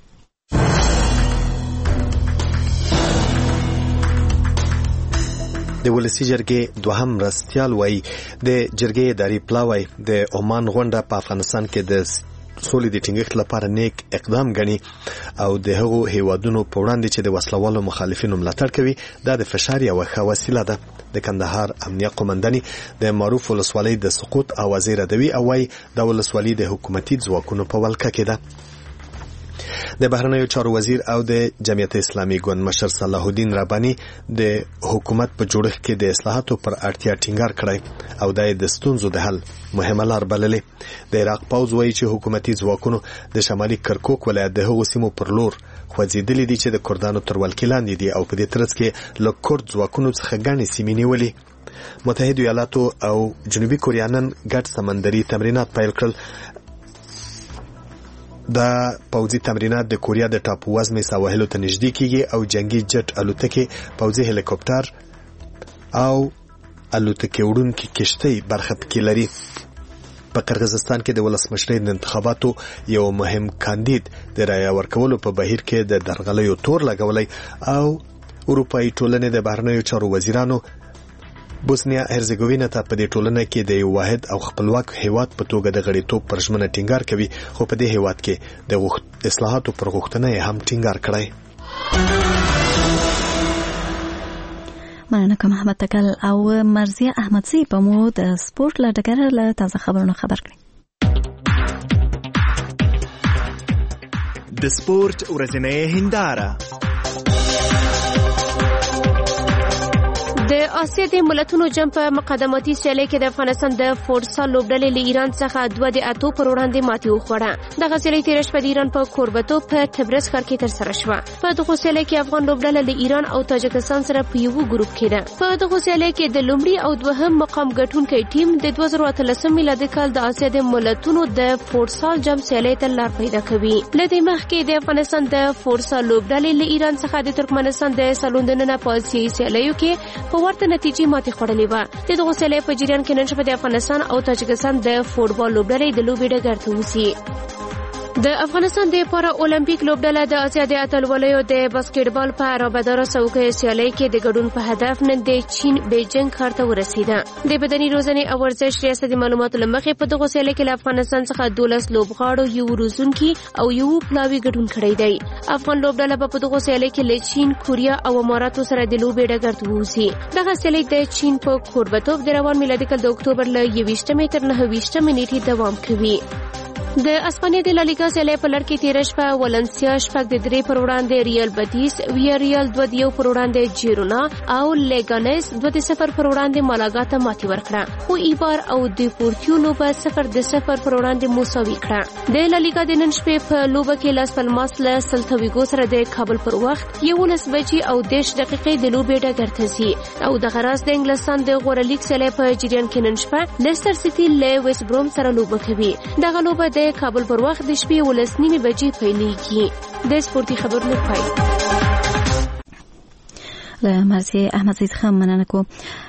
د ولسی جرګې دوهم رستيال وای د جرګې اداري پلاوی د عمان غونډه په افغانستان کې د سولې د ټینګښت لپاره نیک اقدام غني او د هغو هیوادونو په وړاندې چې د وسلوالو مخالفینو ملاتړ کوي دا د فشار یو ښه وسیله ده. د کندهار امنیه قومنداني د معروف ولسوالۍ د سقوط اوازې ردوي او وايي د ولسوالۍ د حکومتي ځواکونو په ولکه کې ده. د بهرنیو چارو وزیر او د جمعیت اسلامي ګوند مشر صلاح الدین رباني د حکومت په جوړښت کې د اصلاحاتو پر اړتیا ټینګار کړی او د ستونزو د حل مهمه لار بللې. د عراق پوځ وایي چې حکومتي ځواکونو د شمالي کرکوک ولایت د هغو سیمو پر لور خوځېدلي دي چې د کردانو تر ولکې لاندې دي او په دې ترڅ کې له کورد ځواکونو څخه ګڼې سیمې نیولې. متحده ایالاتو او جنوبي کوریا نن ګډ سمندري تمرینات پیل کړل. دا پوځي تمرینات د کوریا د ټاپو وزمې سواحلو ته نږدې کیږي او جنگي جټ الوتکې پوځي هلیکوپټر او الوتکې وړونکي کشتۍ برخه پکې لري. په قرغیزستان کې د ولسمشرۍ د انتخاباتو یو مهم کاندید د رایه ورکولو په بهیر کې د درغلیو تور لګولی او اروپایي ټولنې د بهرنیو چارو وزیرانو بوسنیا هرزګوینه ته په دې ټولنه کې د یو واحد او خپلواک هیواد په توګه د غړیتوب پر ژمنه ټینګار کوي خو په دې هیواد کې د اصلاحاتو پر غوښتنه یې هم ټینګار کړی. مننه کوم احمد تکل او مرزیه احمدزی په مو د سپورت له ډګره له تازه خبرونو خبر کړي. د سپورت ورځنۍ هنداره. د آسیا د ملتونو جام په مقدماتي سیالۍ کې د افغانستان د فورسال لوبډلې له ایران څخه 2-8 پر وړاندې ماتې وخوړه. دغه سیالۍ تېره شپه د ایران په کوربتوب په تبریز ښار کې ترسره شوه. په دغه سیالۍ کې افغان لوبډله له ایران او تاجکستان سره په یو ګروپ کې ده. په دغه سیالۍ کې د لومړي او دوهم مقام ګټونکي ټیم د 2013 میلادي کال د آسیا د ملتونو د فورسال جام سیالۍ ته لار پیدا کوي. له دې مخکې د افغانستان د فورسال لوبډلې له ایران څخه د ترکمنستان د سالون دننه په سیالیو کې په ورته نتیجې ماتې خوړلې وه. د دغو سیالیو په جریان کې نن شپه د افغانستان او تاجکستان د فوټبال لوبډلې د لوبې ډګر ته وځي. د افغانستان د پارا اولمپیک لوبډله د اسیا د اتلولیو د باسکټبال په رابطه سوکې سیالۍ کې د ګډون په هدف نن د چین بیجینګ ښار ته ورسېده. د بدني روزنې او ورزش ریاست معلوماتو لمخې په دغه سیالۍ کې له افغانستان څخه 12 لوبغاړو یو روزونکي او یو پلاوي ګډون کړی دی. افغان لوبډله په دغه سیالۍ کې له چین، کوریا او اماراتو سره د لوبې ډګر ته وځي. دغه سیالۍ د چین په کوربتوب د روان میلادي کال د اکتوبر له 21 تر 29 نیټې دوام کوي. د اسپانیا د لالیګا سیالۍ په لړ کې تېره شپه ولنسیا 6-3 پر وړاندې ریال بتیس، ویاریال 2-1 پر وړاندې جیرونا او لیګانس 2-0 پر وړاندې مالاګا ته ماتې ورکړه. خو ایبار او دیپورتیو لوبه 0-0 پر وړاندې مساوي کړه. د لالیګا د نن شپې په لوبه کې لاس پالماس له سلتا ویګو سره د کابل پر وخت 11 بجې او 10 دقیقې د لوبې ډګر ته ځي. او د غراس د انګلستان د غوره لیګ سیالۍ په جریان کې نن شپه لیستر سیټي له ویسټ بروم سره لوبه کوي. دغه لوبه د کابل پر وخت د شپې 11:30 بجې پیلېږي. د سپورتي خبرونو پای. له مرزي احمد زید خان مننه کوم.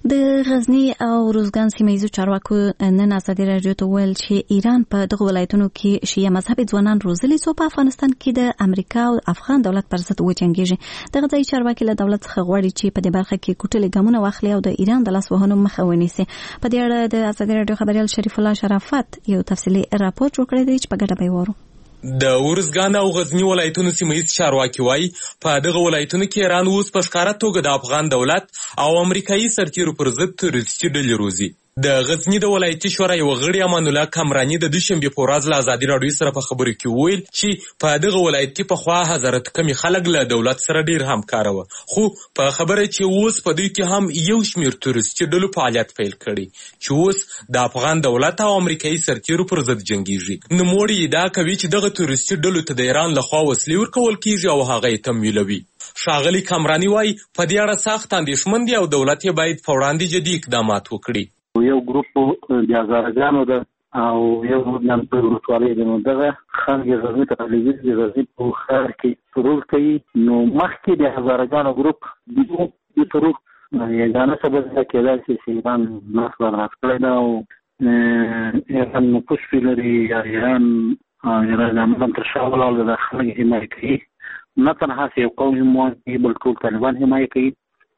د غزنی او روزګان سیمه چارواکو نن ازادي راډیو ته ویل چې ایران په دغه ولایتونو کې شیعه مذهبي ځوانان روزلي سو په افغانستان کې د امریکا او افغان دولت پر ضد وجنګیږي. دغه ځای چارواکي له دولت څخه غواړي چې په دې برخه کې کوټلې ګامونه واخلي او د ایران د لاس وهنو مخه ونیسي. په دې اړه د ازادي راډیو خبريال شریف الله شرافت یو تفصیلي راپور جوړ کړی دی چې په ګډه به وورو. د ورزګان او غزنی ولایتونو سیمه چارواکي وایي په دغه ولایتونو کې ایران اوس په ښکاره توګه د افغان دولت او امریکایي سرتیرو پر ضد تروریستي ډلې روزي. د غزنی د ولایتي شورا یو غړي امان الله کامرانی د دوشنبه په ورځ له ازادي راډیو سره په خبرو کې ویل چې په دغه ولایت کې په خوا حضرت کمی خلک له دولت سره ډیر همکار وو، خو په خبره چې اوس په دوی کې هم یو شمیر تروریستي ډلو فعالیت پیل کړي چې اوس د افغان دولت او امریکایي سرتیرو پر ضد جنگیږي. نوموړي دا کوي چې دغه تروریستي ډلو ته د ایران لخوا وسلې ورکول کیږي او هغه یې تمویلوي. ښاغلي کامرانی وایي په دې اړه سخت اندېښمن دي او دولت یې باید په وړاندې جدي اقدامات وکړي. یو ګروپ د هزارګانو ده او یو نن په ورسوالۍ د نو دغه خلک غزني ته تللی دي، غزني په ښار کې سرور کوي. نو مخکې د هزارګانو ګروپ د سرور یګانه سبب کېدای چې ایران لاس ورغات کړی ده او ایران نفوس لري یا ایران عملاً تر شا ولاړ د خلک حمایه کوي، نه تنها یو قوم حمایه کوي بلکې ټول طالبان حمایه کوي.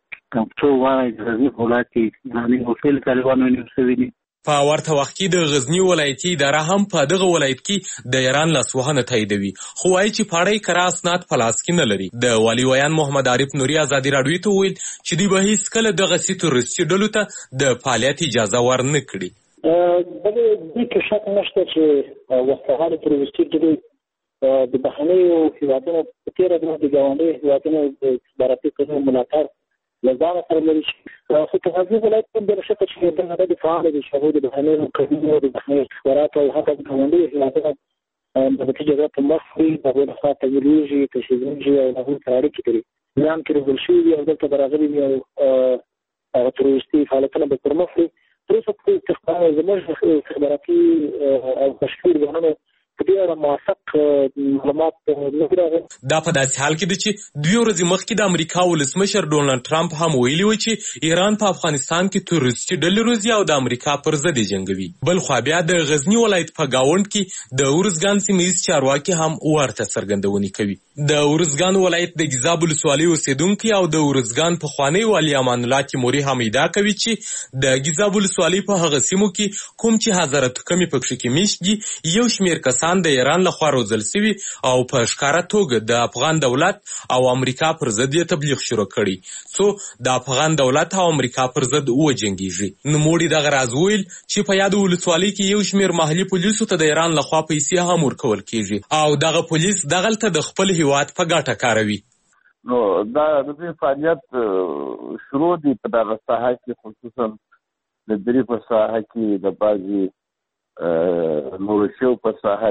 په ورته وخت کې د غزنی ولایتي اداره هم په دغه ولایت کې د ایران لاسوهنه تاییدوي، خو وایي چې پاړی کره اسناد په لاس کې نه لري. د والي ویان محمد عارف نوري ازادي راډیو ته ویل چې دوی به هیڅکله دغسې تروریستي ډلو ته د فعالیت اجازه ورنه کړي. بلې دې کې شک نشته چې وسله تروریستي ډلې د بهرنیو هېوادونو په تېره ورځ د ګاونډیو هېوادونو د استخباراتي قوو ملاتړ لزانه سره لري. خو په غزني ولایت کې د شته چې دغه د فعال دي شغو د بهرنیو قومونو د بهرنیو استخباراتو او حتی د ګاونډیو هېوادونو د نتیجه په مخ کې د خپل تجربي تشویقي او له اړیکې لري. ځان کې رول شي او دلته برابري او تروریستي فعالیتونه به پر مخ وي. تر اوسه پورې استخباراتي او تشکیل ګڼنه په دې اړه موثق معلومات نه راغلي. دا په داسې حال کې دی چې 2 ورځې مخکې د امریکا ولسمشر ډونالډ ټرمپ هم ویلي و چې ایران په افغانستان کې تروریستي ډلې روزي او د امریکا پر ضد جنګوي. بل خو بیا د غزنی ولایت په گاوند کې د ورزګان سیمه چارواکي هم ورته څرګندونې کوي. د ورزګان ولایت د ګیزاب ولسوالۍ اوسیدونکي او د ورزګان په خوانی والي امان الله تیموري هم ادعا کوي چې د ګیزاب ولسوالۍ په هغه سیمو کې کوم چې حضرت کمی پکښې کې میشت دي یو شمیر د ایران لخوا روزل شوي او په ښکاره توګه د افغان دولت او امریکا پر ضد یې تبلیغ شروع کړي څو د افغان دولت او امریکا پر ضد وجنګیږي. نوموړي دغه راز ویل چې په یادو ولسوالۍ کې یو شمیر محلي پولیسو ته د ایران لخوا پیسې هم ورکول کیږي او دغه پولیس دغلته د خپل هیواد په ګټه کاروي. نو دا د دې فعالیت شروع دي په دغه ساحه کې، خصوصا د درې په ساحه کې د بعضي نورشو په ساحه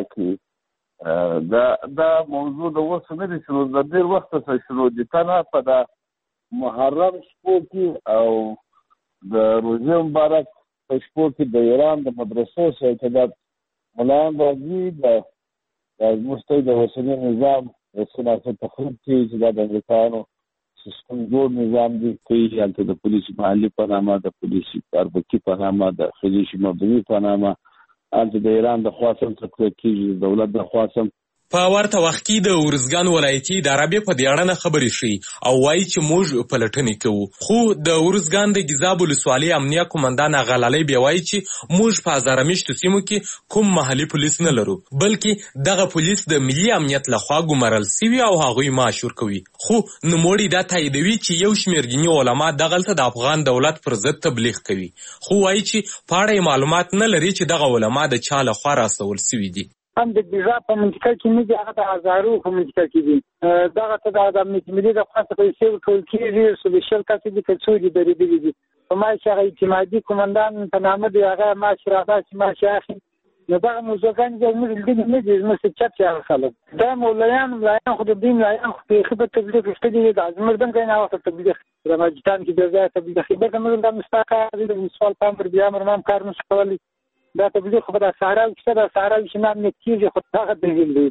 کې دا موضوع د اوس نه دي شروع، د ډېر وخت څخه شروع دي. تنها په د محرم شپو کې او د روژې مبارک په شپو کې د ایران د مدرسو سره ارتباط ملایان راځي د زموږ د اوسني نظام د صنعت تخریب کوي چې دا د امریکایانو سیستم جوړ نظام دی کوي، هلته د پولیس محلي په نامه، د پولیس اربکي په نامه، د خلیج مبني په نامه هلته د ایران د خوا سم تطبیق کېږي، د دولت د خوا سم. په ورته وخت کې د ورزګان ولایتي اداره بیا په دې اړه نه خبرې شي او وایي چې موږ پلټنې کوو. خو د ورزګان د ګیزاب ولسوالۍ امنیه قومندان غلالی بیا وایي چې موږ په هزاره میشتو سیمو کې کوم محلي پولیس نه لرو، بلکې دغه پولیس د ملي امنیت لخوا ګمارل شوي او هغوی معاش ورکوي. خو نوموړي دا تاییدوي چې یو شمېر دیني علما دغلته د افغان دولت پر ضد تبلیغ کوي، خو وایي چې په اړه معلومات نه لري چې دغه علما د چا لخوا راستول شوي دي. هم د ګیزاب په منطقه کې نه دي، هغه د هزارو په منطقه کې دي. دغه ته د امنیتي ملي د خوا څخه پیسې ورکول کېږي، سپیشل کسې دي که څوک دي درېدلي دي. په معاش هغه اعتمادي قومندان په نامه دی، هغه معاش راباسي معاش اخلي. نو دغه موضوعګانې چې موږ لیدلي نه دي، زموږ چپ چې هغه خلک دا مولایان خو د دې ملایان خو بیخي په تبلیغ ایستلي دي. دا زموږ دم کوي ناوخته تبلیغ د ماجستان کې بې ځایه تبلیغ بلکې موږ دا مستقه د ولسوال په امر بیا امر هم کار نشو کولی. دا تبلیغ خو د صحراوي کې د صحراوي شمال نه کېږي، خو هغه دلیل دی.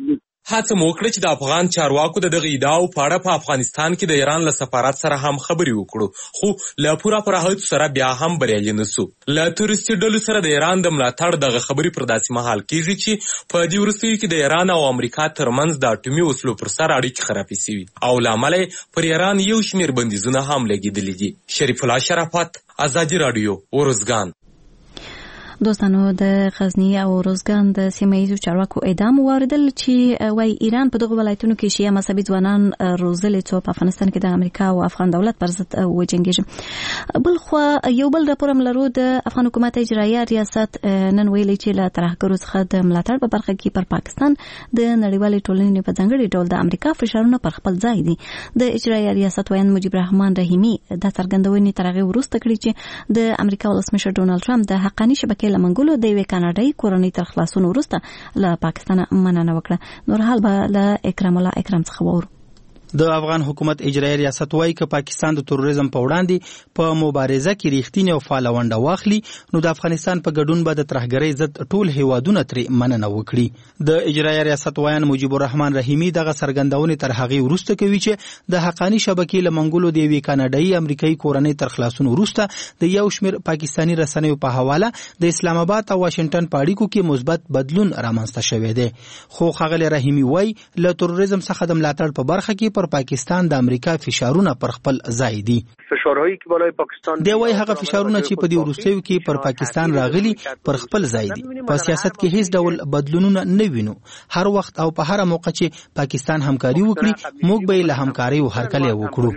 هڅه مو وکړه چې د افغان چارواکو د دغه ادعاو په اړه په افغانستان کې د ایران له سفارت سره هم خبرې وکړو، خو له پوره پراخیدو سره بیا هم بریالي نه سو. له تروریستي ډلو سره د ایران د ملاتړ دغه خبرې پر داسې مهال کېږي چې په دې وروستیو کې د ایران او امریکا ترمنځ د اټومي وسلو پر سر اړیکې خرابې سوي او له امله پر ایران یو شمېر بندیزونه هم لګېدلي دي. شریف الله شرافت، ازادي راډیو، ارزګان. دوستانو، د غزنی او ارزګان د سیمه‌ییزو چارواکو ادعا واردل چې وايي ایران په دغه ولایتونو کې شیعه مذهبي ځوانان روزلي څو په افغانستان کې د امریکا او افغان دولت پر ضد وجنګیږي. بل خو یو بل راپور ملرو د افغان حکومت اجرایه ریاست نن ویلي چې له ترهګرو څخه د ملاتړ په برخه کې پر پاکستان د نړیوالې ټولنې په ځانګړي ډول د امریکا فشارونه پر خپل ځای دي. د اجرایه ریاست ویاند مجيب الرحمن رحیمی د څرګندونې تر هغه وروسته کړی چې د امریکا ولسمشر ډونالد ټرمپ د حقاني شبکې لمنګلو د یوې کاناډایي کورنۍ تر خلاصون وروسته له پاکستان مننه وکړه. نور حال به له اکرام الله اکرم څخه وورو. د افغان حکومت اجرایي ریاست وايي چې پاکستان د تروریزم په وړاندې په مبارزه کې ریښتینی او فعال ونډه واخلي نو د افغانستان په ګډون به د ترهګرۍ ضد ټول هیوادونه ترې مننه وکړي. د اجرایي ریاست وایان مجيب الرحمن رحیمی دغه څرګندونې تر هغه وروسته کوي چې د حقاني شبکې لمنګلو د یوې کاناډایي امریکایي کورنۍ تر خلاصون وروسته د یو شمېر پاکستانی رسنیو په حواله د اسلام آباد او واشنگټن په اړیکو کې مثبت بدلون رامنځته شوی دی. خو ښاغلی رحیمی وايي له تروریزم څخه د ملاتړ په برخه کې پر پاکستان د امریکا فشارونه پر خپل ځای دي. فشارهایی که بالای پاکستان دی وايي هغه فشارونه چې په دې وروستیو کې پر پاکستان راغلي پر خپل ځای دي. په سیاست کې هیڅ ډول بدلونونه نه وینو. هر وخت او په هر موقع چې پاکستان همکاري وکړي موږ به له همکاري او هرکلی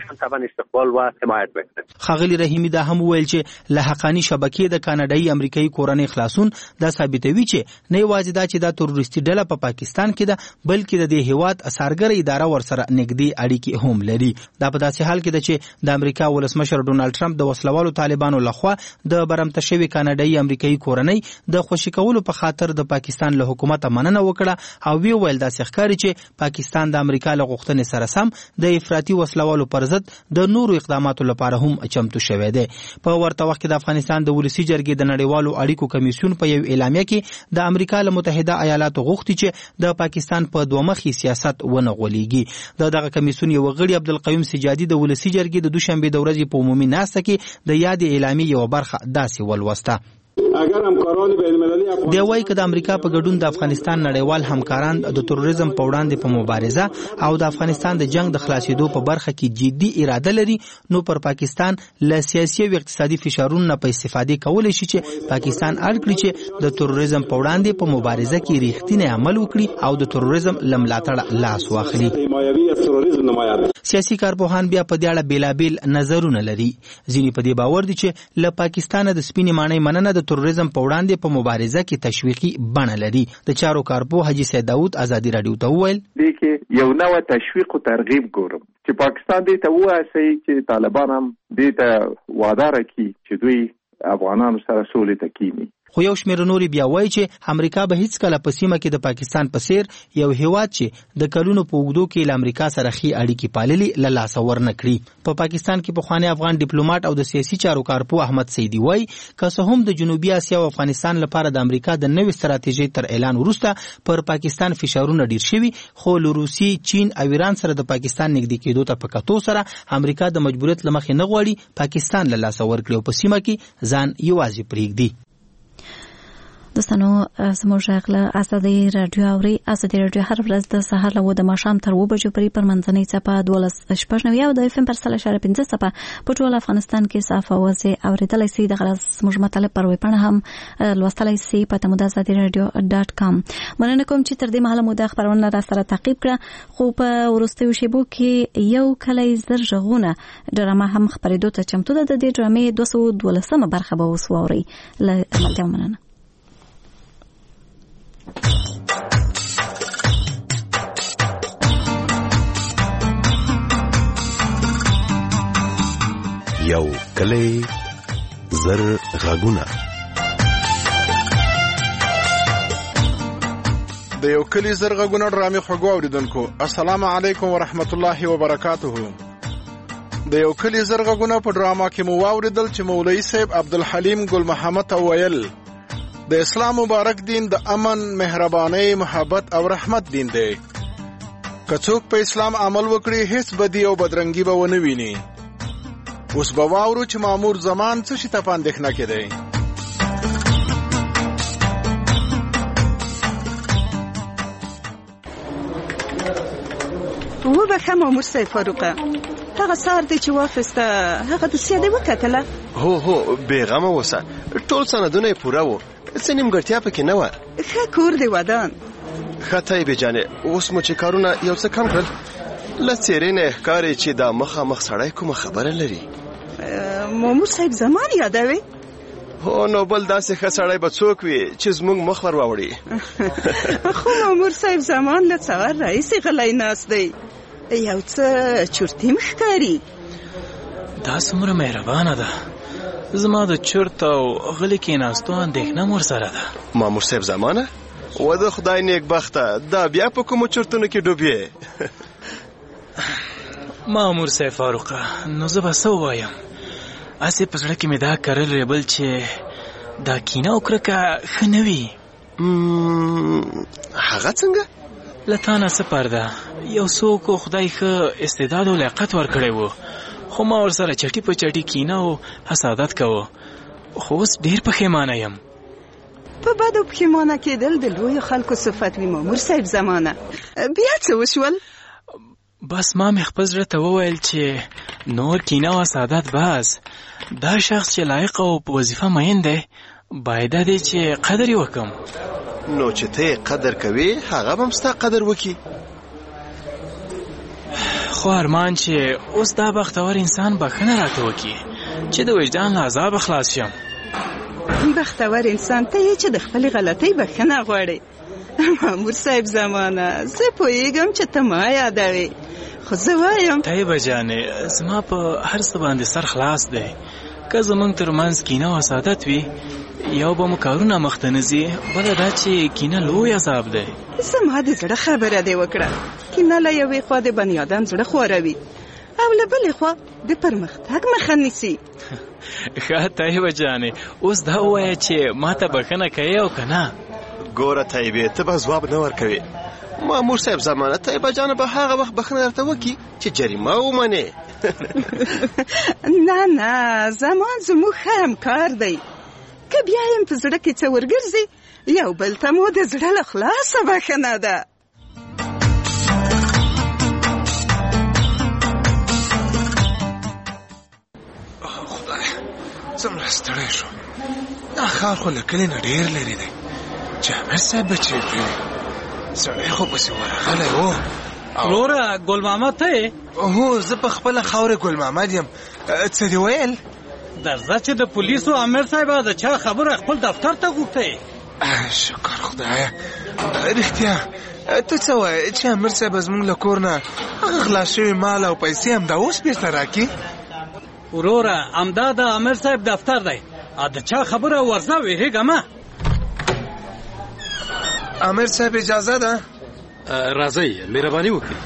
وکړو. ښاغلی رحیمی دا هم ویل چې له حقاني شبکې د کاناډایي امریکایي کورنۍ خلاصون دا ثابتوي چې نه یوازې دا چې دا تروریستي ډله په پاکستان کې ده بلکې د دې هیواد اثارګره اداره ورسره نږدې اړیکې هم لري. دا په داسې حال کې ده چې د امریکا ولسمشر ډونالد ټرمپ د وسلوالو طالبانو لخوا د برمته شوی کاناډایي امریکایي کورنۍ د خوشی کولو په خاطر د پاکستان له حکومت مننه وکړه او وی ویل داسې ښکاري چې پاکستان د امریکا له غوښتنې سره سم د افراطي وسلوالو پر ضد د نورو اقداماتو لپاره هم چمتو شوی دی. په ورته وخت کې د افغانستان د ولسی جرګې د نړیوالو اړیکو کمیسیون په یو اعلامیه کې د امریکا له متحده ایالاتو غوښتي چې د پاکستان په دوه مخي سیاست ونه غولېږي. دغه کمیسیون یو غړي عبدالقیوم سجادي د ولسی جرګې د دوشنبه د ورځې په عمومي ناسته کې د یاد اعلامیې یو برخه داسې ولوسته. دی وايي که د امریکا په ګډون د افغانستان نړیوال همکاران د تروریزم په وړاندې په مبارزه او د افغانستان د جنگ د خلاصېدو په برخه کې جدي اراده لري نو پر پاکستان له سیاسي او اقتصادي فشارونو نه په استفادې کولی شي چې پاکستان اړ کړي چې د تروریزم په وړاندې په مبارزه کې ریښتینی عمل وکړي او د تروریزم له ملاتړه لاس واخلي. سیاسي کارپوهان بیا په دې اړه بیلابیل نظرونه لري. ځینې په دې باور دي چې له پاکستانه د سپینې ماڼۍ مننه د تروریزم په وړاندې په مبارزه کې تشویقي بڼه لري. د چارو کارپوه حاجي سید داود ازادي راډیو ته وویل دې کې یو نوع تشویق او ترغیب ګورم چې پاکستان دې ته وایي چې طالبان هم دې ته وعده راکړي چې دوی افغانانو سره سولې ته کینی. خو یو شمېر نورې بیا وایي چې امریکا به هیڅ کله په سیمه کې د پاکستان په څیر یو هیواد چې د کلونو په اوږدو کې له امریکا سره ښې اړیکې پاللي له لاسه ورنه کړي. په پاکستان کې پخوانی افغان ډیپلوماټ او د سیاسي چارو کارپوه احمد سیدي وایي که څه هم د جنوبي اسیا او افغانستان لپاره د امریکا د نوې ستراتیژۍ تر اعلان وروسته پر پاکستان فشارونه ډیر شوي خو له روسي، چین او ایران سره د پاکستان نږدې کېدو ته په کتو سره امریکا د مجبوریت له مخې نه غواړي پاکستان له لاسه ورکړي او په سیمه کې ځان یوازې پرېږدي. دوستانو، زموږ غږ له ازادي راډیو اوري. ازادي راډیو هر ورځ د سهار له 9 د ماښام تر 2 بجو پورې پر منځنۍ څپه 12.9 او د FM پر 3.5 څپه په ټول افغانستان کې صاف اوازه اوریدلای شئ. د غرض زموږ مطلب پر ویبپاڼه هم لوستلای شئ په tamudazadiradio.com. مننه کوم چې تر دې مهاله مو د خبرونه را سره تعقیب کړه. خو په وروستیو شیبو کې یو کلی زر ژغونه ډرامه هم خبرېدو ته چمتو ده. د دې ډرامې 212 برخه به اوس واورئ. له مننه. یو کلی زر غږونه د یو کلی زر غږونه ډرامې خوږو اوریدونکو السلام علیکم ورحمت الله وبرکاته. د یو کلی زر غږونه په ډراما کې مو واوریدل چې مولوي صاحب عبدالحلیم ګل محمد ویل د اسلام مبارک دین د امن، مهرباني، محبت او رحمت دین دی. که څوک په اسلام عمل وکړي هیڅ بدی او بدرنګي به ونه ویني. اوس به واورو چې مامور زمان څه شي ته په اندېښنه کې دی. وبخښه مامور صاحب فاروقه، هغه سهار دی چې واخیسته هغه دوسیه دې وکتله؟ هو بېغمه اوسه، ټول سندونه یې پوره وو، څه نیمګړتیا پکې نه وه. ښه کور دی ودان. ښه طیبې جانې، اوس مو چې کارونه یو څه کم کړل، له څېرې نه ښکاري چې دا مخامخ سړی کومه خبره لري. مامور صاحب زمان یادوي؟ هو نو بل داسې ښه سړی به څوک وي چې زموږ مخ ور واوړي. خو مامور صاحب زمان له څه ور راهیسې غلی ناست دی، یو څه چورتي ښکاري. دا څومره مهربانه ده، زما د چورت او غلي کېناستو اندېښنه هم ورسره ده. مامور صاحب زمانه و د خدای نیکبخته، دا بیا په کومو چورتونو کې ډوبې؟ مامور صاحب فاروقه، نو زه به څه ووایم؟ هسې په زړه کې مې دا کرل ریبل چې دا کینه او کرکه ښه نه وي. هغه څنګه؟ له تا نه څه پرده، یو څوک خدای ښه استعداد او لیاقت ورکړی و، خو ما ورسره چټي په چټي کینه او حسادت کوه، خو اوس ډېر پښیمانه یم. په بدو پښیمانه کېدل د لویو خلکو صفت وي مامور صاحب زمانه. بیا څه وشول؟ بس ما مې خپل زړه ته وویل چې نور کینه او حسادت بس، دا شخص چې لایق او په وظیفه مین دی باید دی چې قدر یې وکم. نو چې ته قدر کوي هغه به هم ستا قدر وکي. خو ارمان چې اوس دا بختور انسان بخښنه راته وکي چې د وجدان له عذابه خلاص شم. بختور انسان ته یې چې د خپلې غلطۍ بخښنه غواړي. مامور صاحب زمانه، زه پوهېږم چې ته ما یادوې، خو زه وایم طیبه جانې، زما په هر څه باندې سر خلاص دی. که زموږ تر منځ کینه او حسادت وي، یو به مو کارونه مخته نه ځي، بله دا چې کینه لوی عذاب دی. زما د زړه خبره دې وکړه، کینه له یوې خوا د بني آدم زړه خوروي او له بلې خوا د پرمختګ مخه نیسي. ښه طیبه جانې، اوس دا ووایه چې ما ته بښنه کوې او که نه؟ ګوره طیبې، ته به ځواب نه ورکوې. مامور صاحب زمانه، طیبه جانه به هغه وخت بښنه درته وکړي چې جریمه ومنې. نه زمان زموږ ښه همکار دی، که بیا یم په زړه کې څه ورګرځي، یو بل ته مو د زړه له خلاصه بښنه ده. خدای څومره ستړی شو، دا ښار خو له کلي نه ډېر لرې دی. جامع صاحب به چېرته وي؟ سړی خو پسې ورغلی و. وروره ګل محمد ته یې؟ هو زه په خپله خاوره ګل محمد یم. څه دې ویل؟ درځه چې د پولیسو امیر صاحب د چا خبره خپل دفتر ته غوښتې. شکر خدایه، رښتیا ته څه وایې چې امیر صاحب زموږ له کور نه هغه غلا شوي مال او پیسې همدا اوس بېرته راکړي؟ وروره همدا د امیر صاحب دفتر دی، د چا خبره ورځه وېرېږه مه. امیر صاحب اجازه ده؟ راځئ، مهرباني وکړئ.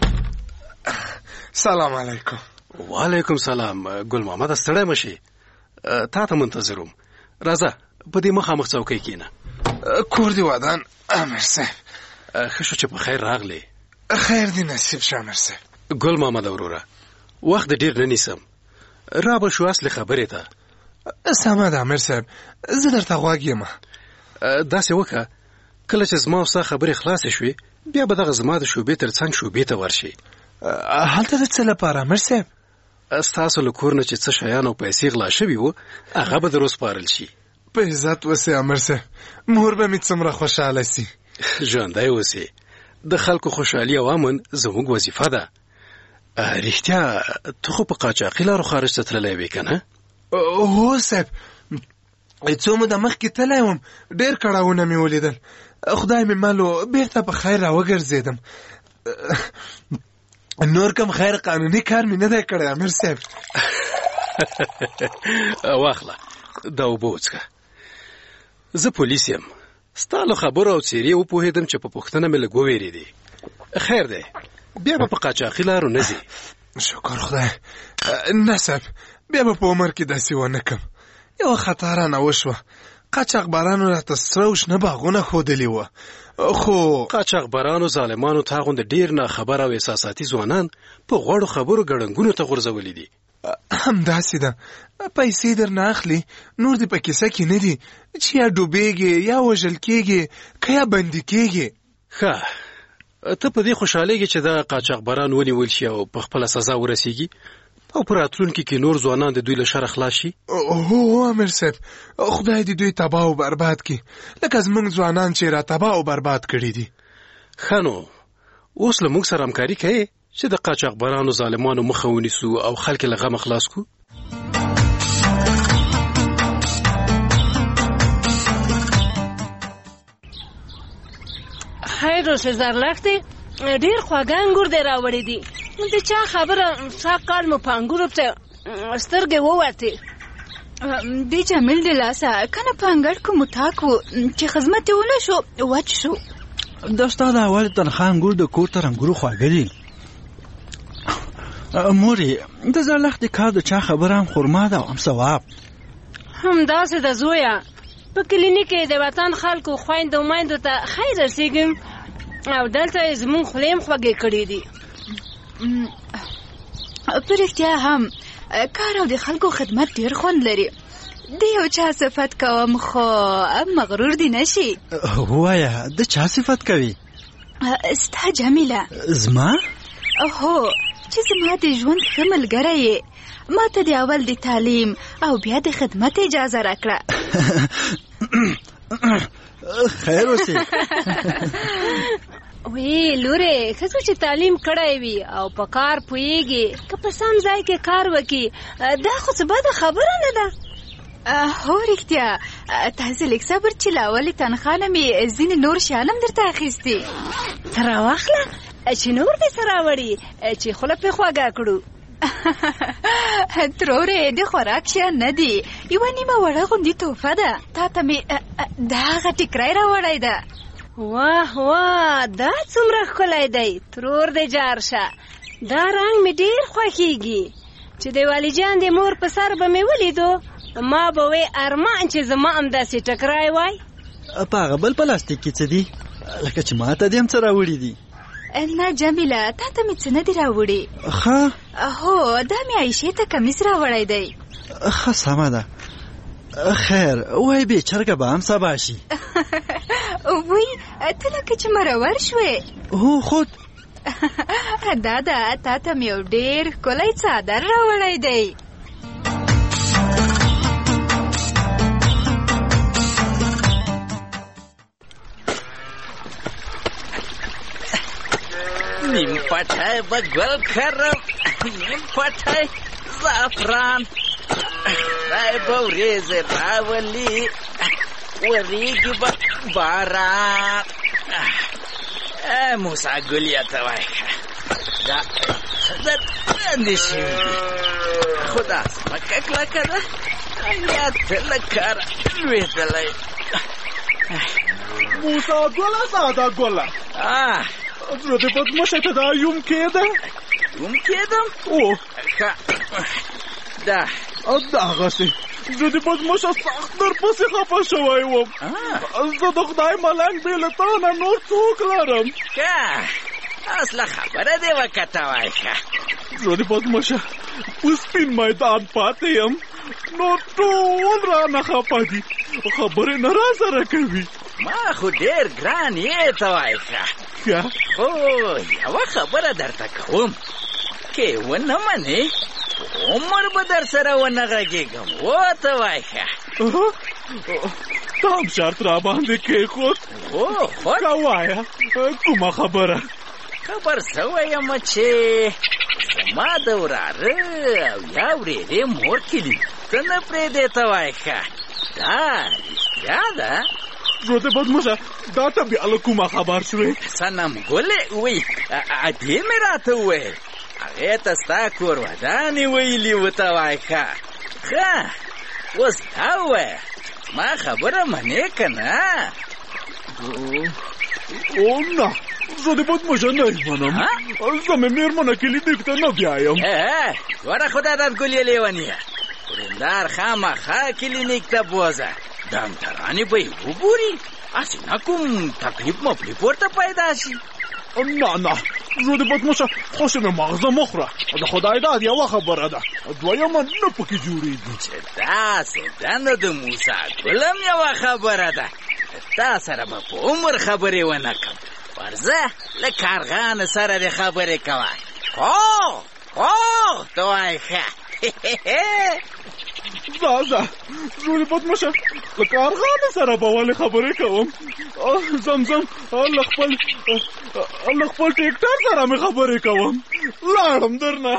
سلام علیکم. وعلیکم سلام. ګل محمد ستړی مشي، تا ته منتظر وم. راځه په دې مخامخ څوکۍ کښېنه. کور دې ودان امیر صاحب. ښه شو چې په خیر راغلی. خیر دې نصیب شه امیر صاحب. ګل محمد وروره، وخت ډېر نه نیسم، را به شو اصلي خبرې ته. سمه ده امیر صاحب، زه درته غوږ یم. داسې وکړه، کله چې زما او ستا خبرې خلاصې شوې بیا به دغه زما د شوبې تر څنګ شوبې ته ورشي. هلته د څه لپاره امیر صاحب؟ ستاسو له کور نه چې څه شیان او پیسې غلا شوي وو هغه به در وسپارل شي. په عزت اوسې امیر صاحب، مور به مې څومره خوشحاله سي. ژوندی اوسې، د خلکو خوشحالي او امن زموږ وظیفه ده. رښتیا ته خو په قاچاقي لارو خارج ته تللی وې که نه؟ هو صاحب، څو موده مخکې تللی وم، ډېر کړاوونه مې ولیدل. خدای مې مالو بیرته په خیر راوګرځېدم. نور کوم خیر قانوني کار مې نه دی کړی امیر صاحب. واخله دا اوبه وڅښه. زه پولیس یم، ستا له خبرو او څېرې وپوهېدم چې په پوښتنه مې لږ ووېرېدې. خیر دی، بیا به په قاچاقي لارو نه ځې. شکر خدای. نه صاحب، بیا به په عمر کې داسې ونه کم. یوه خطا رانه وشوه، قاچاقبرانو راته سره او شنه باغونه ښودلي وه، خو قاچاقبرانو ظالمانو تا غوندې ډېر ناخبره او احساساتي ځوانان په غوړو خبرو ګړنګونو ته غورځولي دي. همداسې ده، پیسې درنه اخلي، نور دې په کیسه کې نه دي چې یا ډوبېږي یا وژل کېږي که یا بندي کېږي. ښه، ته په دې خوشحالېږي چې دا قاچاقبران ونیول شي او په خپله سزا ورسیږي او په راتلونکي کې نور ځوانان د دوی له شره خلاص شي؟ هو امیر صاحب، خدای دې دوی تباه او برباد کړي لکه زموږ ځوانان چې را تباه او برباد کړي دي. ښه نو اوس له موږ سره همکاري کوې چې د قاچاقبرانو ظالمانو مخه ونیسو او خلک له غمه خلاص کړو؟ خیر اوسې زرلښتې، ډېر خواږه انګور دې راوړي دي. د چا خبره سږ کال مو په انګورو پسې سترګې ووتې. دې جمیل د لاسه کنه په انګړ کې مو تاک و چې خدمت یې ونه شو وچ شو. دا ستا د اول تنخوا انګور د کور تر انګورو خواږه دي. مورې، د زرلښتې کار د چا خبره هم خرما ده او هم ثواب. همداسې ده زویه، په کلینیک کې د وطن خلکو خویندو میندو ته خیر رسېږم او دلته یې زموږ خولې هم خوږې کړي دي. په رښتیا هم کار او د خلکو خدمت ډېر خوند لري. د یو چا صفت کوم خو مغرور دی نشي. ووایه، د چا صفت کوي؟ ستا جمیله. زما؟ هو، چې زما د ژوند ښه ملګری یې. ما ته د اول د تعلیم او بیا د خدمت اجازه راکړه. خیر اوسې. وی لورې، ښځو چې تعلیم کړی وي او په کار پوهېږي که په سم ځای کې کار وکړي دا خو څه بده خبره نه ده. هو رښتیا، تاسې لږ صبر چې له اولې تنخوا نه مې ځینې نور شیان هم درته اخیستي. ته راواخله چې نور دې څه راوړي چې خوله پرې خواږه کړو. ترورې، د خوراک شیان نه دي، یوه نیمه وړه غوندې تحفه ده. تا ته مې دا هغه ټیکری راوړی ده. واه واه، دا څومره ښکلی دی. ترور دې جار شه، دا رنګ مې ډېر خوښیږي. چې د والیجان د مور په سر به مې ولیدو ما به وی ارمان چې زما همداسې ټکری وای. په هغه بل پلاستیک کې څه دي؟ لکه چې ما ته دې هم څه راوړي دي. نه جمیله، تا ته مې څه نه دي راوړي. ښه، هو، دا مې عایشې ته کمیس راوړی دی. ښه سمه ده. خیر، وای بې چرګه به هم سبا شي. وی ته لکه چې مرور شوې. هو خود دا ده، تا ته مې یو ډېر ښکلی څادر راوړی دی. نیم پټای به ګل کرم، نیم پټای زعفران، خدای به ورېځې راولي، وریږي به باران. موسی ګلیا ته وایه دا ښځه لاندې شوي دي، خو دا ځمکه کلکه ده یا ته له کاره لوېدلی. موسی ګله، ساده ګله، زړه دې بدمشه ته دا یوم کېده؟ یوم کېدم؟ او ښه ده دغسې زه د بدمشه سخت درپسې خفه شوی وم. زه د خدای ملنګ بې له تا نه نور څوک لرم؟ ښه، اصله خبره دې وکته وای. ښه، زه د بدمشه په سپین میدان پاتې یم، نور ټول رانه خفه دي، خبرې نه راسره کوي. ما خو ډېر ګران یې ته وای. ښه، خو یوه خبره درته کوم، که ونه منې عمر به در سره ونه غږېږم. ته وای. ښه، ته هم شرط را باندې کېښود. که وایه کومه خبره؟ خبر سوی یم چې زما د وراره او یا ورېرې مور کلي ته نه پرېږدې. ته وای. ښه، دا رښتیا ده؟ زه د بدمشه دا ته بیا له کومه خبر شوې؟ صنم ګلې وی ادې مې راته وویل، هغې ته ستا کور ودانې ویلي و. ته وای. ښه، اوس دا ووایه، ما خبره منې که نه؟ او نه، زه د بدمشه نه یې منم. زه مې مېرمنه کلینیک ته نه بیایم. ګوره خدای در ګل یې لیونیه، ورېندار خامخا کلینیک ته بوځه، ډاکټرانې به یې وګوري هسې نه کوم تکلیف مفلیف ورته پیدا شي. نه زه د بدمشه خوش مې مغزه مخوره. د خدای داد یوه خبره ده، دویمه نه پکې جوړېږي. چې داسې ده نو د موسی ګل هم یوه خبره ده. تا سره به په عمر خبرې ونه کړم. ورځه له کارغانو سره دې خبرې کوه. ته وایې ښه. زه د بدمشه له کارغانو سره به ولې خبرې کوم؟ زمزم له خپل ټیکټر سره مې خبرې کوم. لاړم درنه.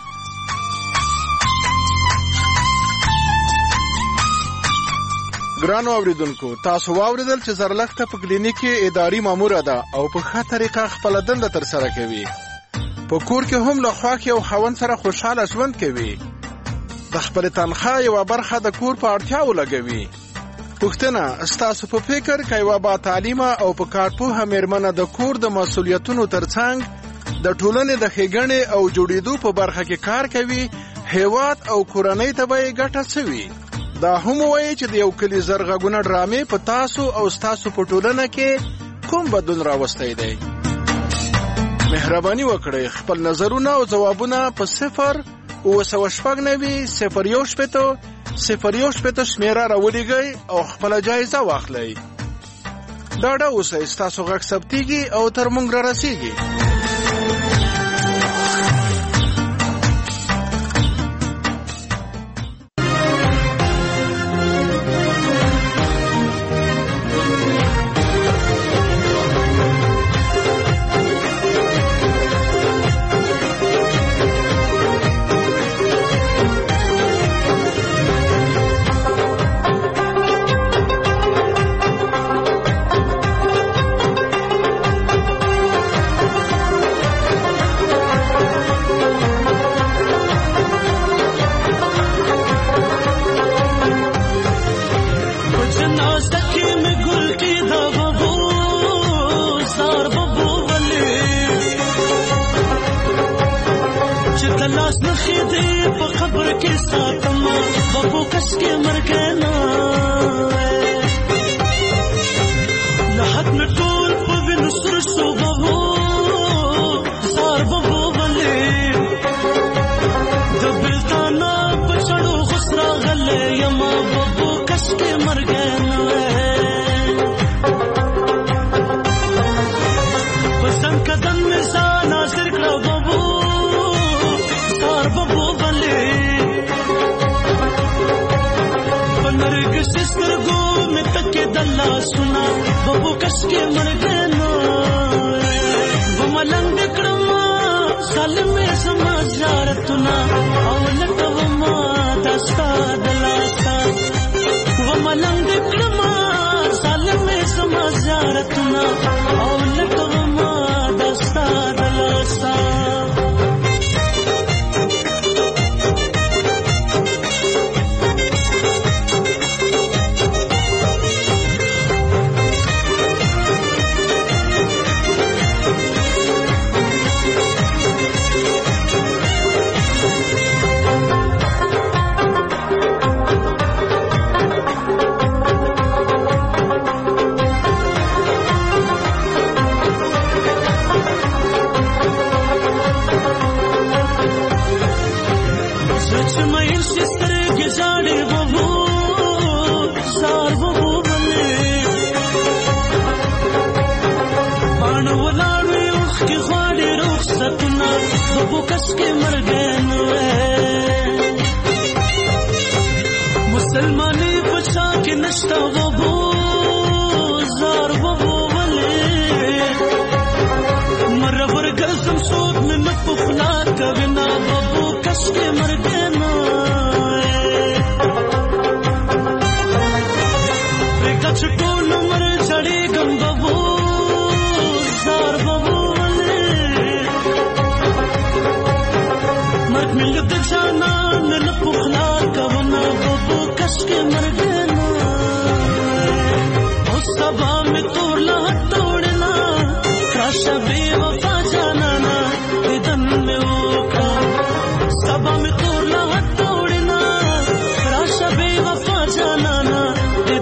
ګرانو اوریدونکو، تاسو واوریدل چې زرلښته په کلینیک کې اداري ماموره ده او په ښه طریقه خپله دنده ترسره کوي. په کور کې هم له خواښې او خاوند سره خوشحاله ژوند کوي. د خپل تنخواه یوه برخه د کور په اړتیاو لګوي. پوښتنه، ستاسو په فکر که یوه با تعلیمه او په کارپوهه میرمنه د کور د مسؤلیتونو ترڅنګ د ټولنې د ښېګڼې او جوړېدو په برخه کې کار کوي، هیواد او کورنۍ ته به یې ګټه څه وي؟ دا هم ووایي چې د یو کلي زرغږونه ډرامې په تاسو او ستاسو په ټولنه کې کوم بدلون راوستی دی؟ مهرباني وکړئ خپل نظرونه او ځوابونه په 0-9-0-1-0-1-0 شمیره راولېږئ او خپله جایزه واخلئ. ډاډه اوسئ ستاسو غږ ثبتېږي او تر موږ رارسېږي.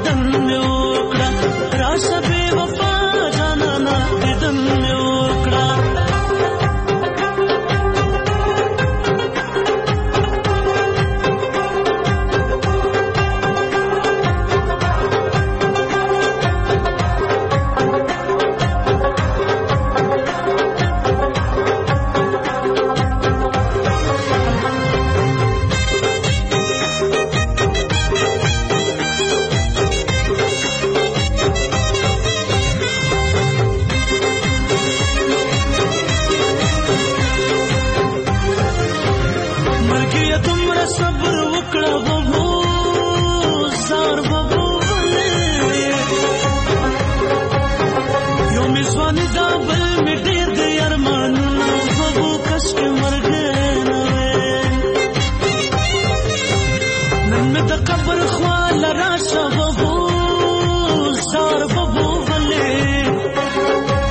دیدن مې وکړه راشه بې وفا جانانه دیدن مې وکړه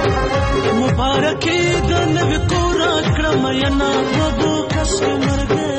مبارکی د نوی کورا کړم یا نه بابو کس کې مرګ